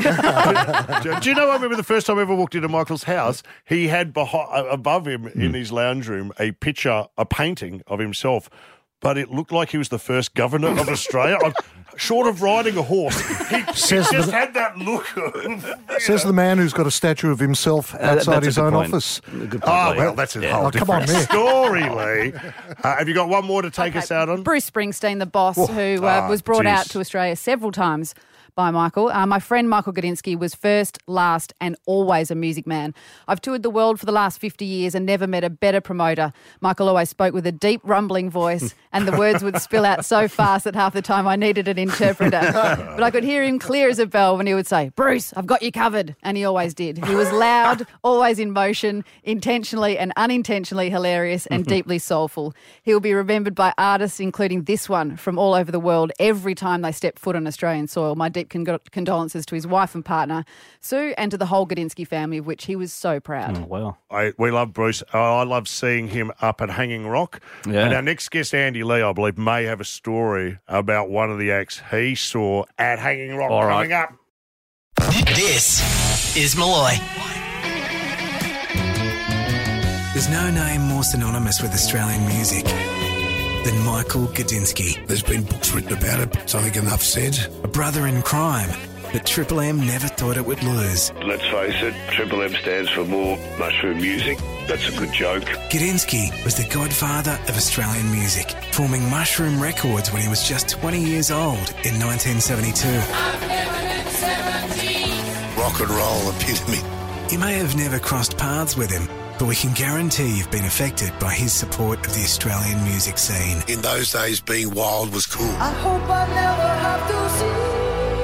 Speaker 11: you know, I remember the first time I ever walked into Michael's house, he had above him in his lounge room a painting of himself, but it looked like he was the first governor of Australia. Short of riding a horse, he just had that look.
Speaker 13: Says the man who's got a statue of himself outside
Speaker 14: that's a
Speaker 13: his
Speaker 14: good
Speaker 13: own
Speaker 14: point.
Speaker 13: office.
Speaker 14: Good point,
Speaker 11: Oh,
Speaker 14: Lee.
Speaker 11: well, that's a whole
Speaker 13: come on,
Speaker 11: different
Speaker 13: man.
Speaker 11: story, Lee. Have you got one more to take us out on?
Speaker 18: Bruce Springsteen, the boss, who
Speaker 11: Ah,
Speaker 18: was brought out
Speaker 11: geez.
Speaker 18: to Australia several times by Michael. My friend Michael Gudinski was first, last and always a music man. I've toured the world for the last 50 years and never met a better promoter. Michael always spoke with a deep rumbling voice and the words would spill out so fast that half the time I needed an interpreter. But I could hear him clear as a bell when he would say, Bruce, I've got you covered. And he always did. He was loud, always in motion, intentionally and unintentionally hilarious and deeply soulful. He'll be remembered by artists, including this one, from all over the world every time they step foot on Australian soil. My deep condolences to his wife and partner, Sue, and to the whole Gudinski family, of which he was so proud.
Speaker 14: Oh, well.
Speaker 11: We love Bruce. I love seeing him up at Hanging Rock.
Speaker 14: Yeah.
Speaker 11: And our next guest, Andy Lee, I believe, may have a story about one of the acts he saw at Hanging Rock
Speaker 14: All right.
Speaker 11: coming up.
Speaker 1: This is Malloy.
Speaker 19: There's no name more synonymous with Australian music than Michael Gudinski.
Speaker 20: There's been books written about it, so I think enough said.
Speaker 19: A brother in crime that Triple M never thought it would lose.
Speaker 12: Let's face it, Triple M stands for more mushroom music. That's a good joke.
Speaker 19: Gudinski was the godfather of Australian music, forming Mushroom Records when he was just 20 years old in 1972.
Speaker 20: Rock and roll epitome.
Speaker 19: You may have never crossed paths with him, but we can guarantee you've been affected by his support of the Australian music scene.
Speaker 20: In those days, being wild was cool.
Speaker 7: I hope I never have to see.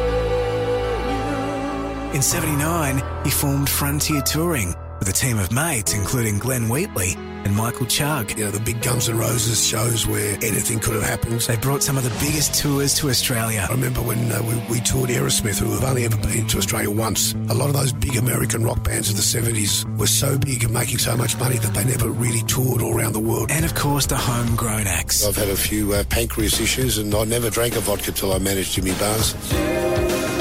Speaker 19: In 79, he formed Frontier Touring with a team of mates including Glenn Wheatley and Michael Chugg.
Speaker 20: You know, the big Guns N' Roses shows where anything could have happened.
Speaker 19: They brought some of the biggest tours to Australia.
Speaker 20: I remember when we toured Aerosmith, who have only ever been to Australia once. A lot of those big American rock bands of the 70s were so big and making so much money that they never really toured all around the world.
Speaker 19: And of course, the homegrown acts.
Speaker 20: I've had a few pancreas issues and I never drank a vodka till I managed Jimmy Barnes.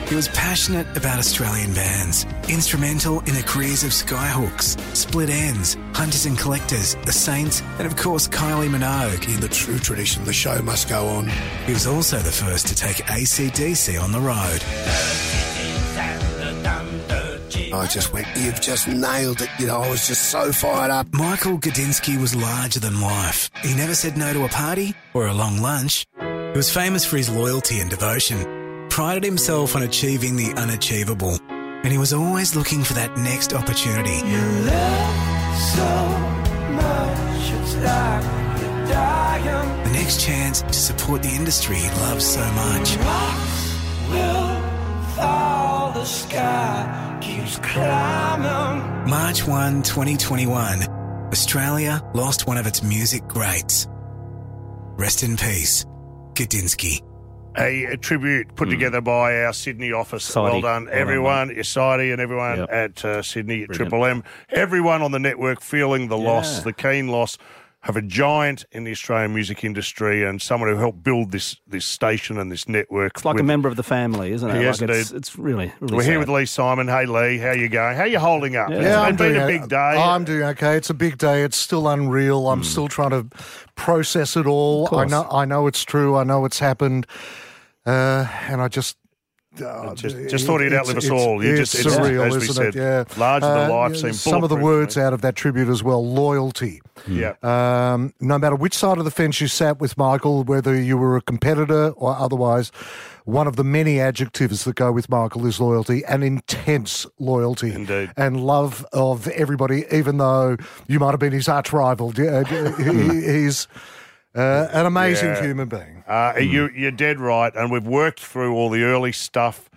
Speaker 19: He was passionate about Australian bands, instrumental in the careers of Skyhooks, Split Ends, Hunters and Collectors, The Saints, and of course Kylie Minogue.
Speaker 20: In the true tradition, the show must go on.
Speaker 19: He was also the first to take AC/DC on the road.
Speaker 20: I just went, you've just nailed it. I was just so fired up.
Speaker 19: Michael Gudinski was larger than life. He never said no to a party or a long lunch. He was famous for his loyalty and devotion, prided himself on achieving the unachievable, and he was always looking for that next opportunity.
Speaker 7: You love so much, it's like you're dying.
Speaker 19: The next chance to support the industry he loves so much.
Speaker 7: Rocks will fall, the sky keeps climbing.
Speaker 19: March 1, 2021, Australia lost one of its music greats. Rest in peace, Gudinski.
Speaker 11: A tribute put together by our Sydney office.
Speaker 14: Sidi.
Speaker 11: Well done, everyone. Sidi and everyone at Sydney at Triple M. Everyone on the network feeling the loss, the keen loss of a giant in the Australian music industry and someone who helped build this station and this network.
Speaker 14: It's like a member of the family, isn't it?
Speaker 11: Yes,
Speaker 14: like
Speaker 11: indeed.
Speaker 14: It's really
Speaker 11: We're
Speaker 14: sad.
Speaker 11: here with Lee Simon. Hey, Lee, how you going? How you holding up?
Speaker 13: Yeah,
Speaker 11: It's been a big day.
Speaker 13: I'm doing okay. It's a big day. It's still unreal. I'm still trying to process it all. I know it's true. I know it's happened. And I just
Speaker 11: thought he'd outlive us all.
Speaker 13: It's surreal,
Speaker 11: as we
Speaker 13: isn't
Speaker 11: said,
Speaker 13: it? Yeah.
Speaker 11: larger than life. Seems
Speaker 13: some of the words out of that tribute as well. Loyalty.
Speaker 11: Yeah.
Speaker 13: No matter which side of the fence you sat with Michael, whether you were a competitor or otherwise, one of the many adjectives that go with Michael is loyalty, and intense loyalty.
Speaker 11: Indeed.
Speaker 13: And love of everybody, even though you might have been his arch rival. He's an amazing human being.
Speaker 11: You're dead right, and we've worked through all the early stuff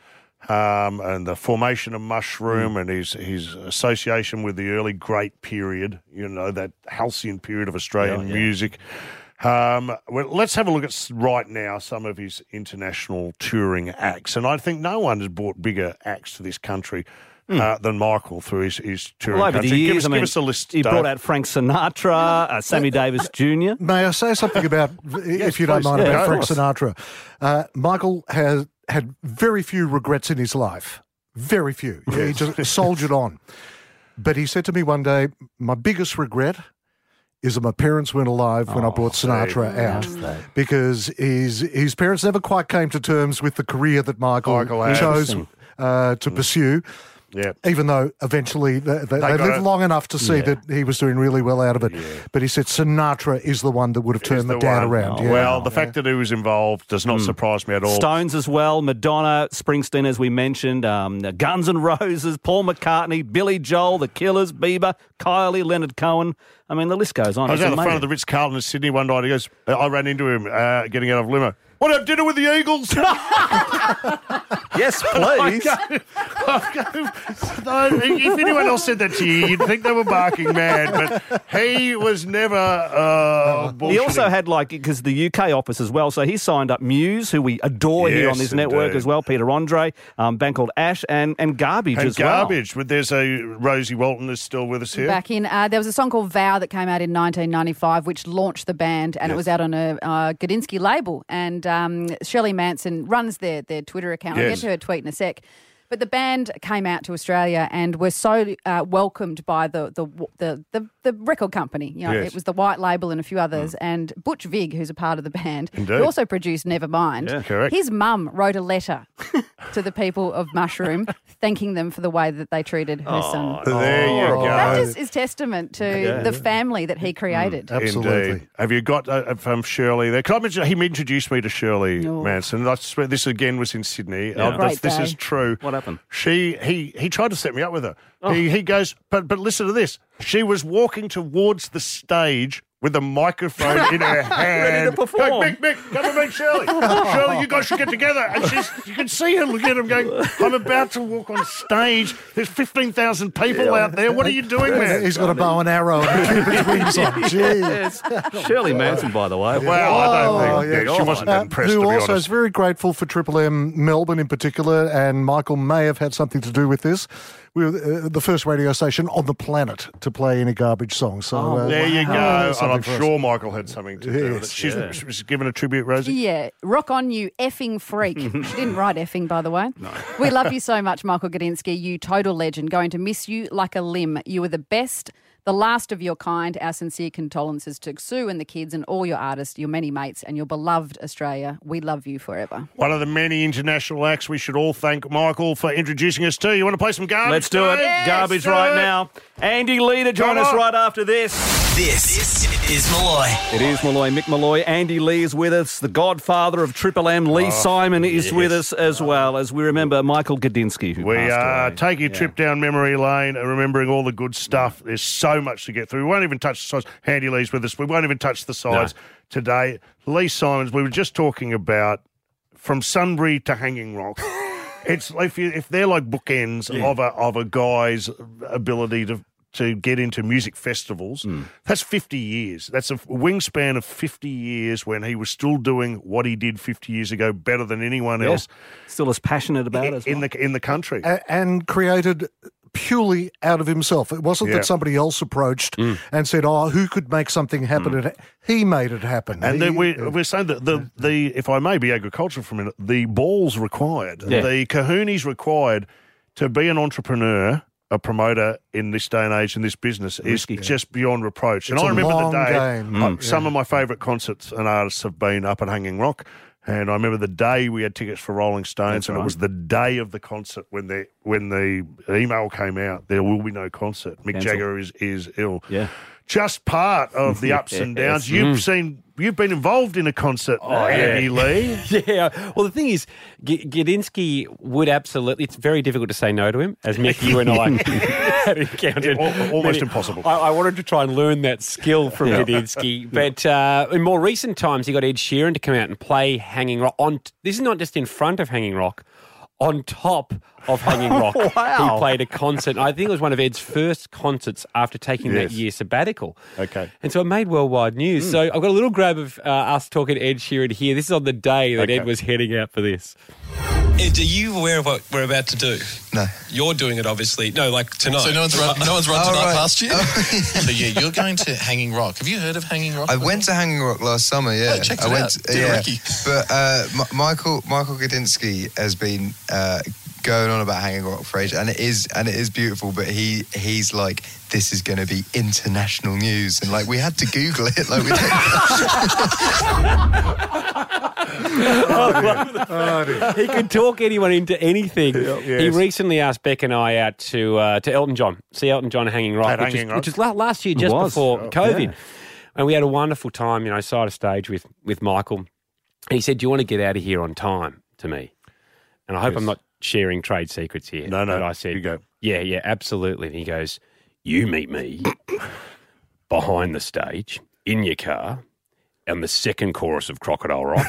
Speaker 11: and the formation of Mushroom and his association with the early great period, that halcyon period of Australian music. Well, let's have a look at right now some of his international touring acts, and I think no one has brought bigger acts to this country than Michael through his touring
Speaker 14: Well, over
Speaker 11: country.
Speaker 14: the years,
Speaker 11: give us a list.
Speaker 14: He brought out Frank Sinatra, Sammy Davis Jr.
Speaker 13: May I say something about, if you don't mind, about Frank Sinatra? Michael has had very few regrets in his life. Very few. He just soldiered on. But he said to me one day, my biggest regret is that my parents weren't alive when I brought Sinatra out, because his parents never quite came to terms with the career that Michael chose to pursue.
Speaker 11: Yeah.
Speaker 13: Even though eventually they lived long enough to see that he was doing really well out of it. Yeah. But he said Sinatra is the one that would have turned my dad around.
Speaker 11: Well, the fact that he was involved does not surprise me at all.
Speaker 14: Stones as well, Madonna, Springsteen, as we mentioned, Guns N' Roses, Paul McCartney, Billy Joel, The Killers, Bieber, Kylie, Leonard Cohen. I mean, the list goes on.
Speaker 11: I was at the front of the Ritz-Carlton in Sydney one night. He goes, I ran into him getting out of limo. Want to have dinner with the Eagles?
Speaker 14: Yes, please.
Speaker 11: If anyone else said that to you, you'd think they were barking mad, but he was never
Speaker 14: He also had, because the UK office as well, so he signed up Muse, who we adore here on this network as well, Peter Andre, band called Ash, and Garbage as well.
Speaker 11: Garbage. But there's Rosie Walton is still with us here.
Speaker 18: Back in, there was a song called Vow that came out in 1995, which launched the band, and it was out on a Gudinski label, and Shirley Manson runs their Twitter account. I'll get to her tweet in a sec. But the band came out to Australia and were so welcomed by the record company. It was the White Label and a few others. And Butch Vig, who's a part of the band, who also produced Nevermind.
Speaker 11: Yeah, correct.
Speaker 18: His mum wrote a letter to the people of Mushroom, thanking them for the way that they treated her son.
Speaker 11: There you go.
Speaker 18: That just is testament to the family that he created.
Speaker 13: Absolutely.
Speaker 11: Indeed. Have you got from Shirley there? Can I mention, he introduced me to Shirley Manson. This again was in Sydney. This is true.
Speaker 14: What happened?
Speaker 11: He tried to set me up with her. He goes, but listen to this. She was walking towards the stage with a microphone in her hand.
Speaker 14: Ready to perform.
Speaker 11: Going, Mick, come and meet Shirley. Shirley, you guys should get together. And you can see her looking at him going, I'm about to walk on stage. There's 15,000 people out there. What are you doing, man?
Speaker 13: He's got a bow and arrow and Cupid's wings on. Jeez.
Speaker 14: Shirley Manson, by the way.
Speaker 11: Well, I don't think she wasn't that impressed,
Speaker 13: who
Speaker 11: to be
Speaker 13: also
Speaker 11: honest.
Speaker 13: is very grateful for Triple M Melbourne in particular, and Michael may have had something to do with this. we were the first radio station on the planet to play any garbage song. So
Speaker 11: there you go. And I'm
Speaker 13: for us.
Speaker 11: sure Michael had something to do with it. She's given a tribute, Rosie.
Speaker 18: Yeah, rock on, you effing freak. She didn't write effing, by the way. No. We love you so much, Michael Gudinski, you total legend. Going to miss you like a limb. You were the best, the last of your kind. Our sincere condolences to Sue and the kids and all your artists, your many mates and your beloved Australia. We love you forever.
Speaker 11: One of the many international acts we should all thank Michael for introducing us to. You want to play some garbage?
Speaker 14: Let's do it.
Speaker 11: Yes,
Speaker 14: Garbage right now. Andy Lee to join us right after this.
Speaker 1: This is Malloy.
Speaker 14: It is Malloy, Mick Malloy. Andy Lee is with us. The godfather of Triple M, Lee Simon, is with us as well, as we remember Michael Gudinski, who
Speaker 11: We
Speaker 14: passed
Speaker 11: are
Speaker 14: away.
Speaker 11: taking a trip down memory lane and remembering all the good stuff. There's so much to get through. We won't even touch the sides. Andy Lee's with us. We won't even touch the sides today. Lee Simons, we were just talking about from Sunbury to Hanging Rock. It's if they're like bookends of a guy's ability to get into music festivals, that's 50 years. That's a wingspan of 50 years when he was still doing what he did 50 years ago better than anyone else.
Speaker 14: Still as passionate about it as well.
Speaker 11: in the country.
Speaker 13: And created purely out of himself. It wasn't that somebody else approached and said, who could make something happen? And he made it happen.
Speaker 11: And then we're saying that the if I may be agricultural for a minute, the balls required, the kahunas required to be an entrepreneur, a promoter in this day and age in this business is just beyond reproach.
Speaker 13: It's
Speaker 11: and I remember
Speaker 13: long
Speaker 11: the day,
Speaker 13: game.
Speaker 11: some of my favourite concerts and artists have been up at Hanging Rock. And I remember the day we had tickets for Rolling Stones, it was the day of the concert when the email came out, there will be no concert. Mick Jagger is ill.
Speaker 14: Yeah.
Speaker 11: Just part of the ups and downs. You've been involved in a concert, Andy Lee.
Speaker 21: Yeah. Well, the thing is, Gudinski would absolutely. It's very difficult to say no to him, as Mick, you and I had encountered.
Speaker 11: Almost impossible.
Speaker 21: I wanted to try and learn that skill from Gudinski, but in more recent times, he got Ed Sheeran to come out and play Hanging Rock. This is not just in front of Hanging Rock. On top of Hanging Rock, he played a concert. I think it was one of Ed's first concerts after taking that year sabbatical.
Speaker 11: Okay.
Speaker 21: And so it made worldwide news. So I've got a little grab of us talking to Ed Sheeran here. This is on the day that Ed was heading out for this.
Speaker 22: Ed, are you aware of what we're about to do?
Speaker 23: No.
Speaker 22: You're doing it, obviously. No, like tonight.
Speaker 23: So no one's run tonight past you?
Speaker 22: So yeah, you're going to Hanging Rock. Have you heard of Hanging Rock?
Speaker 23: I went to Hanging Rock last summer, yeah.
Speaker 22: Oh, checked it out.
Speaker 23: But Michael Gudinski has been going on about Hanging Rock for ages, and it is beautiful, but he's like, this is going to be international news, and like we had to Google it, like we
Speaker 21: He could talk anyone into anything. He recently asked Beck and I out to Elton John, see Elton John at Hanging Rock, which was last year, just before COVID. Yeah. And we had a wonderful time, side of stage with Michael. And he said, do you want to get out of here on time to me? And I hope I'm not sharing trade secrets here.
Speaker 11: No.
Speaker 21: But I said,
Speaker 11: you go.
Speaker 21: Yeah, absolutely. And he goes, you meet me behind the stage in your car on the second chorus of Crocodile Rock.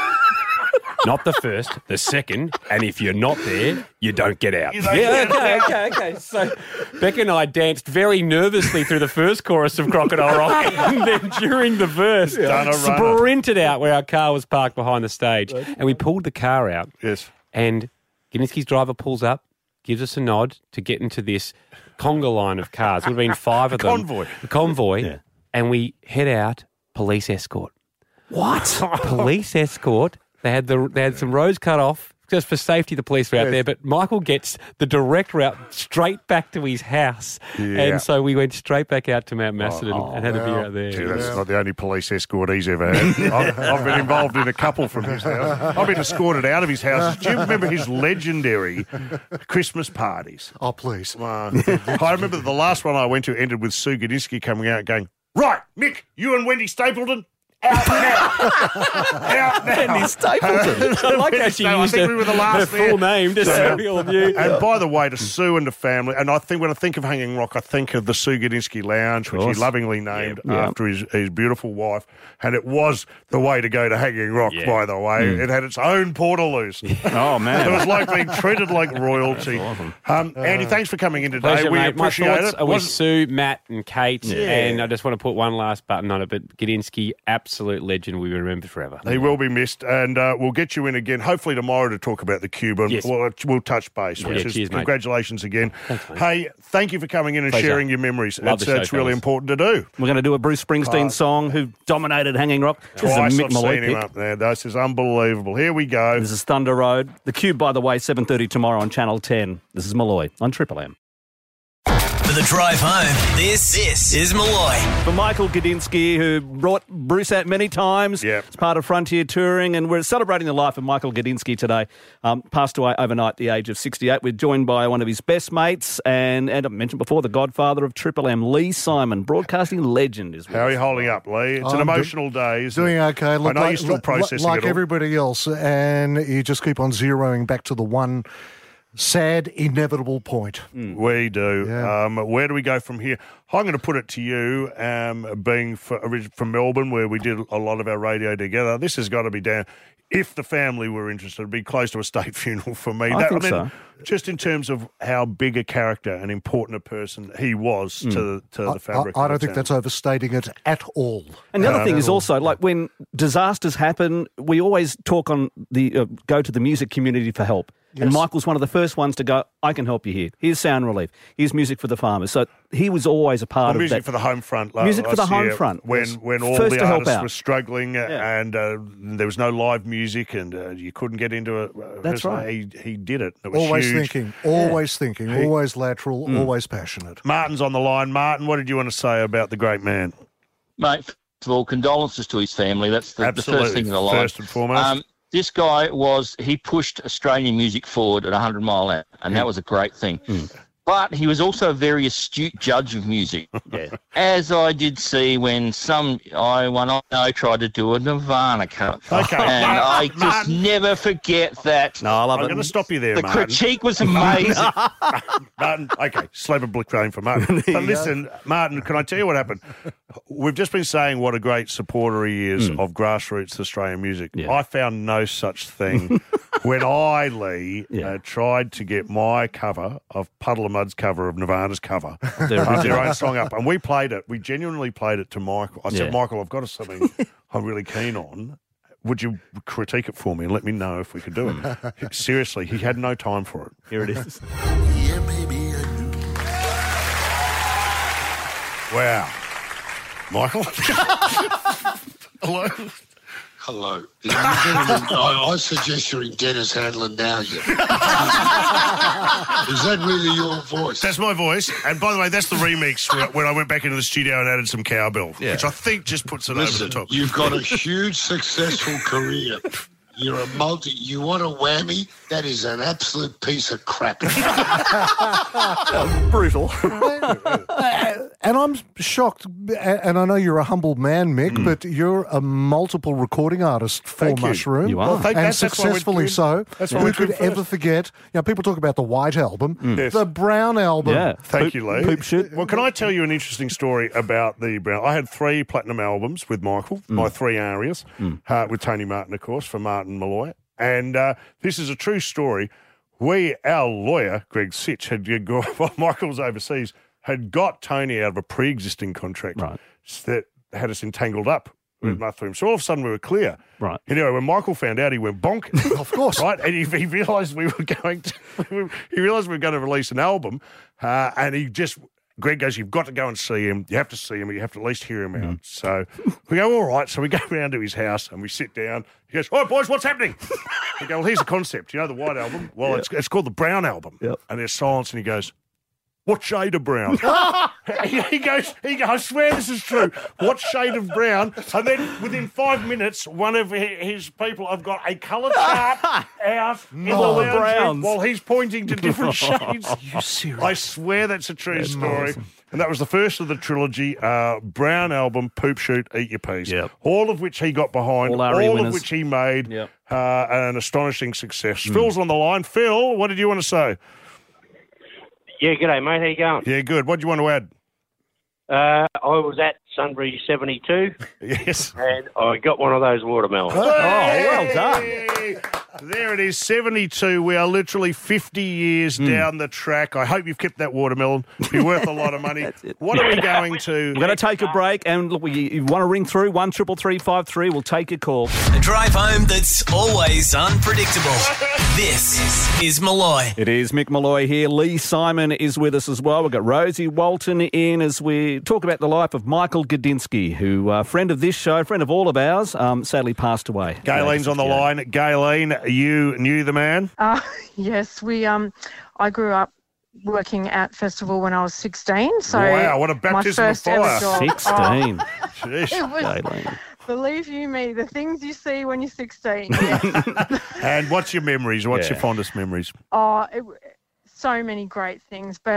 Speaker 21: Not the first, the second, and if you're not there, you don't get out. Okay. So Beck and I danced very nervously through the first chorus of Crocodile Rock, and then during the verse, sprinted out where our car was parked behind the stage, and we pulled the car out.
Speaker 11: Yes.
Speaker 21: And Gudinski's driver pulls up, gives us a nod to get into this conga line of cars. There would have been 5 of them. Convoy. And we head out, police escort.
Speaker 14: What?
Speaker 21: Police escort. They had some roads cut off just for safety. The police were out there, but Michael gets the direct route straight back to his house, and so we went straight back out to Mount Macedon and had a beer out there.
Speaker 11: Gee, that's not the only police escort he's ever had. I've been involved in a couple from his house. I've been escorted out of his house. Do you remember his legendary Christmas parties?
Speaker 13: Oh, please.
Speaker 11: I remember the last one I went to ended with Sue Gudinski coming out going, right, Mick, you and Wendy Stapleton, out now.
Speaker 21: Wendy Stapleton. I like how she used her full name just so we all knew.
Speaker 11: And by the way, to Sue and the family, and I think when I think of Hanging Rock, I think of the Sue Gudinski Lounge, which he lovingly named after his beautiful wife. And it was the way to go to Hanging Rock, by the way. It had its own portaloos.
Speaker 14: Oh, man.
Speaker 11: It was like being treated like royalty. Awesome. Andy, thanks for coming in today.
Speaker 21: Pleasure,
Speaker 11: we
Speaker 21: mate.
Speaker 11: appreciate
Speaker 21: My thoughts
Speaker 11: it.
Speaker 21: are with Sue, Matt and Kate, and I just want to put one last button on it, but Gudinski absolutely absolute legend we will remember forever.
Speaker 11: He will be missed, and we'll get you in again, hopefully tomorrow, to talk about the Cube, and
Speaker 21: Yes.
Speaker 11: we'll touch base.
Speaker 21: Yeah,
Speaker 11: Which is,
Speaker 21: cheers, mate.
Speaker 11: congratulations again.
Speaker 21: Thanks, mate.
Speaker 11: Hey, thank you for coming in and
Speaker 21: Pleasure.
Speaker 11: sharing your memories.
Speaker 21: Love the show,
Speaker 11: It's really
Speaker 21: fellas.
Speaker 11: important to do.
Speaker 14: We're going to do a Bruce Springsteen song who dominated Hanging Rock. This is a
Speaker 11: Twice
Speaker 14: Mick
Speaker 11: I've
Speaker 14: Malloy
Speaker 11: seen him
Speaker 14: pick.
Speaker 11: up there. This is unbelievable. Here we go.
Speaker 14: This is Thunder Road. The Cube, by the way, 7:30 tomorrow on Channel 10. This is Malloy on Triple M.
Speaker 1: For the drive home, this is Malloy.
Speaker 14: For Michael Gudinski, who brought Bruce out many times as part of Frontier Touring, and we're celebrating the life of Michael Gudinski today. Passed away overnight at the age of 68. We're joined by one of his best mates, and I mentioned before, the godfather of Triple M, Lee Simon, broadcasting legend. Is
Speaker 11: How are you holding up, Lee? It's an emotional day, isn't
Speaker 13: Doing
Speaker 11: it?
Speaker 13: okay. Look,
Speaker 11: I know you're still processing
Speaker 13: like
Speaker 11: it all.
Speaker 13: everybody else, and you just keep on zeroing back to the one sad, inevitable point.
Speaker 11: We do. Where do we go from here? I'm going to put it to you, being from Melbourne, where we did a lot of our radio together. This has got to be down. If the family were interested, it'd be close to a state funeral for me.
Speaker 14: I think so.
Speaker 11: Just in terms of how big a character and important a person he was to the fabric.
Speaker 13: I
Speaker 11: of
Speaker 13: don't
Speaker 11: the
Speaker 13: think that's
Speaker 11: family.
Speaker 13: overstating it at all.
Speaker 14: And the other thing
Speaker 13: At
Speaker 14: is
Speaker 13: all.
Speaker 14: also, like, when disasters happen, we always talk on the go to the music community for help. And
Speaker 13: Yes.
Speaker 14: Michael's one of the first ones to go, I can help you here. Here's sound relief. Here's music for the farmers. So he was always a part of
Speaker 11: music
Speaker 14: that.
Speaker 11: for the home front.
Speaker 14: Music for the
Speaker 11: last
Speaker 14: home
Speaker 11: year,
Speaker 14: front.
Speaker 11: When
Speaker 14: Yes.
Speaker 11: all
Speaker 14: First
Speaker 11: the
Speaker 14: to help
Speaker 11: artists
Speaker 14: out.
Speaker 11: were struggling and there was no live music and you couldn't get into it.
Speaker 14: That's right.
Speaker 11: He did it. It was
Speaker 13: Always
Speaker 11: huge.
Speaker 13: thinking, always thinking,
Speaker 11: He-
Speaker 13: always lateral, always passionate.
Speaker 11: Martin's on the line. Martin, what did you want to say about the great man?
Speaker 2: Mate, first of all, condolences to his family. That's the
Speaker 11: Absolutely.
Speaker 2: first thing in the line.
Speaker 11: First and foremost.
Speaker 2: This guy he pushed Australian music forward at 100 mile an hour, and that was a great thing. But he was also a very astute judge of music, as I did see when I know tried to do a Nirvana cover.
Speaker 11: Okay,
Speaker 2: and I just
Speaker 11: Martin.
Speaker 2: never forget that.
Speaker 14: No, I love
Speaker 11: I'm
Speaker 14: it.
Speaker 11: going to stop you there,
Speaker 2: The
Speaker 11: Martin.
Speaker 2: critique was amazing.
Speaker 11: Martin, okay, slap a blick frame for Martin. But listen, Martin, can I tell you what happened? We've just been saying what a great supporter he is of grassroots Australian music. I found no such thing when I, Lee, tried to get my cover of Puddle of Mud's cover of Nirvana's cover, their own song up. And we played it. We genuinely played it to Michael. I said, Michael, I've got something I'm really keen on. Would you critique it for me and let me know if we could do it? Seriously, he had no time for it.
Speaker 14: Here it is.
Speaker 20: Yeah, maybe I do.
Speaker 11: Wow. Michael? Hello?
Speaker 20: Hello. I suggest you're in Dennis Handlin now. Is that really your voice?
Speaker 11: That's my voice. And by the way, that's the remix when I went back into the studio and added some cowbell, which I think just puts it over the top.
Speaker 20: You've got a huge, successful career. You're a you want a whammy? That is an absolute piece of crap.
Speaker 14: Brutal.
Speaker 13: And I'm shocked, and I know you're a humble man, Mick, but you're a multiple recording artist for
Speaker 11: Thank you.
Speaker 13: Mushroom.
Speaker 14: You are.
Speaker 11: Well,
Speaker 13: and
Speaker 11: that's why we're
Speaker 13: successfully
Speaker 11: good.
Speaker 13: so.
Speaker 11: That's why
Speaker 13: Who
Speaker 11: we're
Speaker 13: could
Speaker 11: good
Speaker 13: ever
Speaker 11: first.
Speaker 13: forget? People talk about the White Album,
Speaker 11: Yes.
Speaker 13: the Brown Album.
Speaker 14: Yeah.
Speaker 11: Thank you, Lee.
Speaker 14: Poop shit.
Speaker 11: Well, can I tell you an interesting story about the Brown? I had 3 platinum albums with Michael, my 3 arias, with Tony Martin, of course, for Martin Malloy. And this is a true story. Our lawyer, Greg Sitch, while Michael was overseas, had got Tony out of a pre-existing contract that had us entangled up with Mushroom. So all of a sudden we were clear.
Speaker 14: Right.
Speaker 11: Anyway, when Michael found out, he went bonkers.
Speaker 13: Of course.
Speaker 11: Right? And he realised we were going to release an album, and Greg goes, you've got to go and see him. You have to see him. You have to at least hear him out. So we go, all right. So we go round to his house and we sit down. He goes, all right, boys, what's happening? We go, well, here's the concept. You know the White Album? Well, it's called the Brown Album.
Speaker 14: Yep.
Speaker 11: And there's silence and he goes, what shade of brown? he goes, I swear this is true. What shade of brown? And then within 5 minutes, one of his people have got a colour chart out in the
Speaker 14: All the
Speaker 11: lounge room
Speaker 14: browns.
Speaker 11: while he's pointing to different shades.
Speaker 13: Are you serious?
Speaker 11: I swear that's a true story.
Speaker 13: awesome.
Speaker 11: And that was the first of the trilogy, Brown Album, Poop Shoot, Eat Your Peas.
Speaker 14: Yep.
Speaker 11: All of which he got behind,
Speaker 14: All
Speaker 11: all
Speaker 14: ARIA
Speaker 11: of
Speaker 14: winners.
Speaker 11: which he made
Speaker 14: Yep.
Speaker 11: an astonishing success. Phil's on the line. Phil, what did you want to say?
Speaker 16: Yeah, g'day, mate. How you going?
Speaker 11: Yeah, good. What do you want to add?
Speaker 16: I was at
Speaker 12: Sunbury 72.
Speaker 11: Yes.
Speaker 12: And I got one of those watermelons.
Speaker 11: Well done. There it is, 72. We are literally 50 years down the track. I hope you've kept that watermelon. It'll be worth a lot of money. What are we going to...
Speaker 14: We're going to take a break, and look, you want to ring through 133353. We'll take your call.
Speaker 1: A drive home that's always unpredictable. This is Malloy.
Speaker 14: It is Mick Malloy here. Lee Simon is with us as well. We've got Rosie Walton in as we talk about the life of Michael Gudinski, who, friend of this show, friend of all of ours, sadly passed away.
Speaker 11: Gayleen's on the line. Gayleen, you knew the man?
Speaker 4: Yes, I grew up working at Festival when I was 16. So
Speaker 11: wow, what a baptism of fire.
Speaker 14: 16.
Speaker 11: Jeez.
Speaker 4: It was,
Speaker 14: Gaylene.
Speaker 4: believe you me, the things you see when you're 16.
Speaker 11: And what's your memories? What's your fondest memories?
Speaker 4: So many great things. But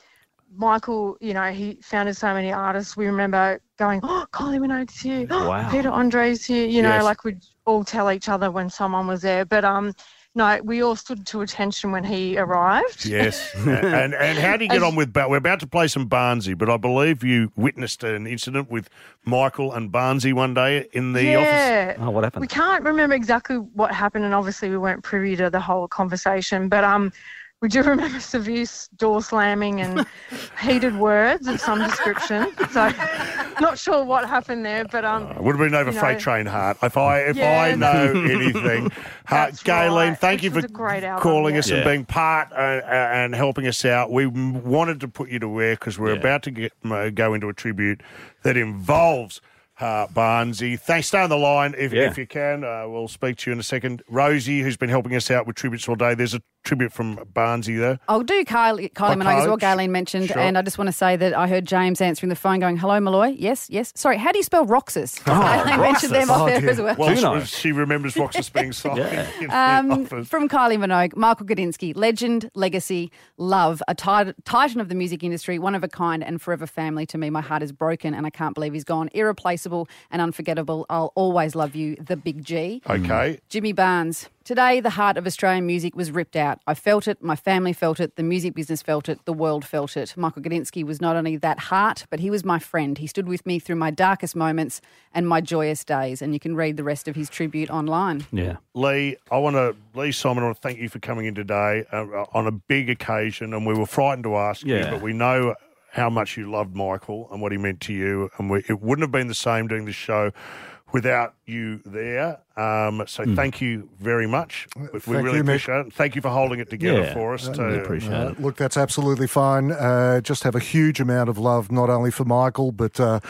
Speaker 4: Michael, he founded so many artists. We remember going, Kylie Minogue's here.
Speaker 14: Wow.
Speaker 4: Peter Andre's here.
Speaker 11: Yes.
Speaker 4: Like we'd all tell each other when someone was there. But no, we all stood to attention when he arrived.
Speaker 11: Yes. and how do you get on with... We're about to play some Barnsey, but I believe you witnessed an incident with Michael and Barnsey one day in the office.
Speaker 14: Oh, what happened?
Speaker 4: We can't remember exactly what happened, and obviously we weren't privy to the whole conversation, but we do remember severe door slamming and heated words of some description. So, not sure what happened there, but
Speaker 11: would have been over Freight Train Heart. If I know anything, Gaylene, thank you for calling us and being part and helping us out. We wanted to put you to work because we're about to go into a tribute that involves Barnsey. Thanks. Stay on the line if you can. We'll speak to you in a second. Rosie, who's been helping us out with tributes all day. There's a tribute from Barnsey there.
Speaker 18: I'll do Kylie Minogue as well, Gaylene mentioned.
Speaker 11: Sure.
Speaker 18: And I just want to say that I heard James answering the phone going, hello, Malloy. Yes. Sorry, how do you spell Roxas? Gaylene mentioned them off there as well.
Speaker 11: Well, she remembers Roxas being signed in the office.
Speaker 18: From Kylie Minogue, Michael Gudinski, legend, legacy, love, a titan of the music industry, one of a kind and forever family to me. My heart is broken and I can't believe he's gone. Irreplaceable and unforgettable. I'll always love you, the Big G.
Speaker 11: Okay.
Speaker 18: Jimmy Barnes. Today, the heart of Australian music was ripped out. I felt it, my family felt it, the music business felt it, the world felt it. Michael Gudinski was not only that heart, but he was my friend. He stood with me through my darkest moments and my joyous days. And you can read the rest of his tribute online.
Speaker 14: Yeah.
Speaker 11: Lee Simon, I want to thank you for coming in today on a big occasion. And we were frightened to ask you, but we know how much you loved Michael and what he meant to you. And it wouldn't have been the same doing this show without you there. So thank you very much. We really appreciate it. Thank you for holding it together for us too.
Speaker 14: Appreciate it.
Speaker 13: Look, that's absolutely fine. Just have a huge amount of love, not only for Michael, but for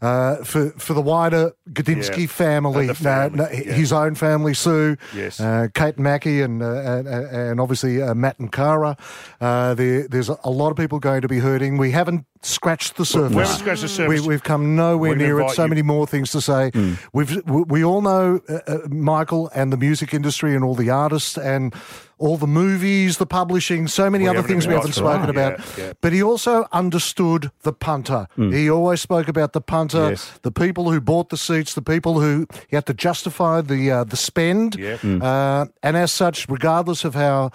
Speaker 13: the wider Gudinski family. His own family, Sue, Kate and Mackie, and obviously Matt and Cara. There's a lot of people going to be hurting. We haven't scratched the surface.
Speaker 11: We haven't scratched the surface.
Speaker 13: We've come nowhere near it. So many more things to say. We all know Michael and the music industry and all the artists and all the movies, the publishing, so many other things we haven't spoken about.
Speaker 11: Yeah.
Speaker 13: But he also understood the punter. He always spoke about the punter, the people who bought the seats, the people who he had to justify the spend. And as such, regardless of how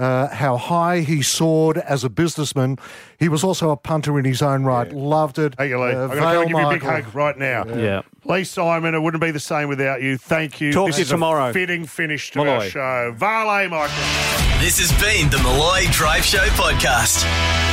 Speaker 13: high he soared as a businessman, he was also a punter in his own right. Loved it.
Speaker 11: Thank you, Lee. I'm going to give you a big hug right now.
Speaker 14: Yeah.
Speaker 11: Lee Simon, it wouldn't be the same without you. Thank you.
Speaker 14: Talk to you tomorrow.
Speaker 11: A fitting finish to our show. Vale, Michael.
Speaker 1: This has been the Malloy Drive Show podcast.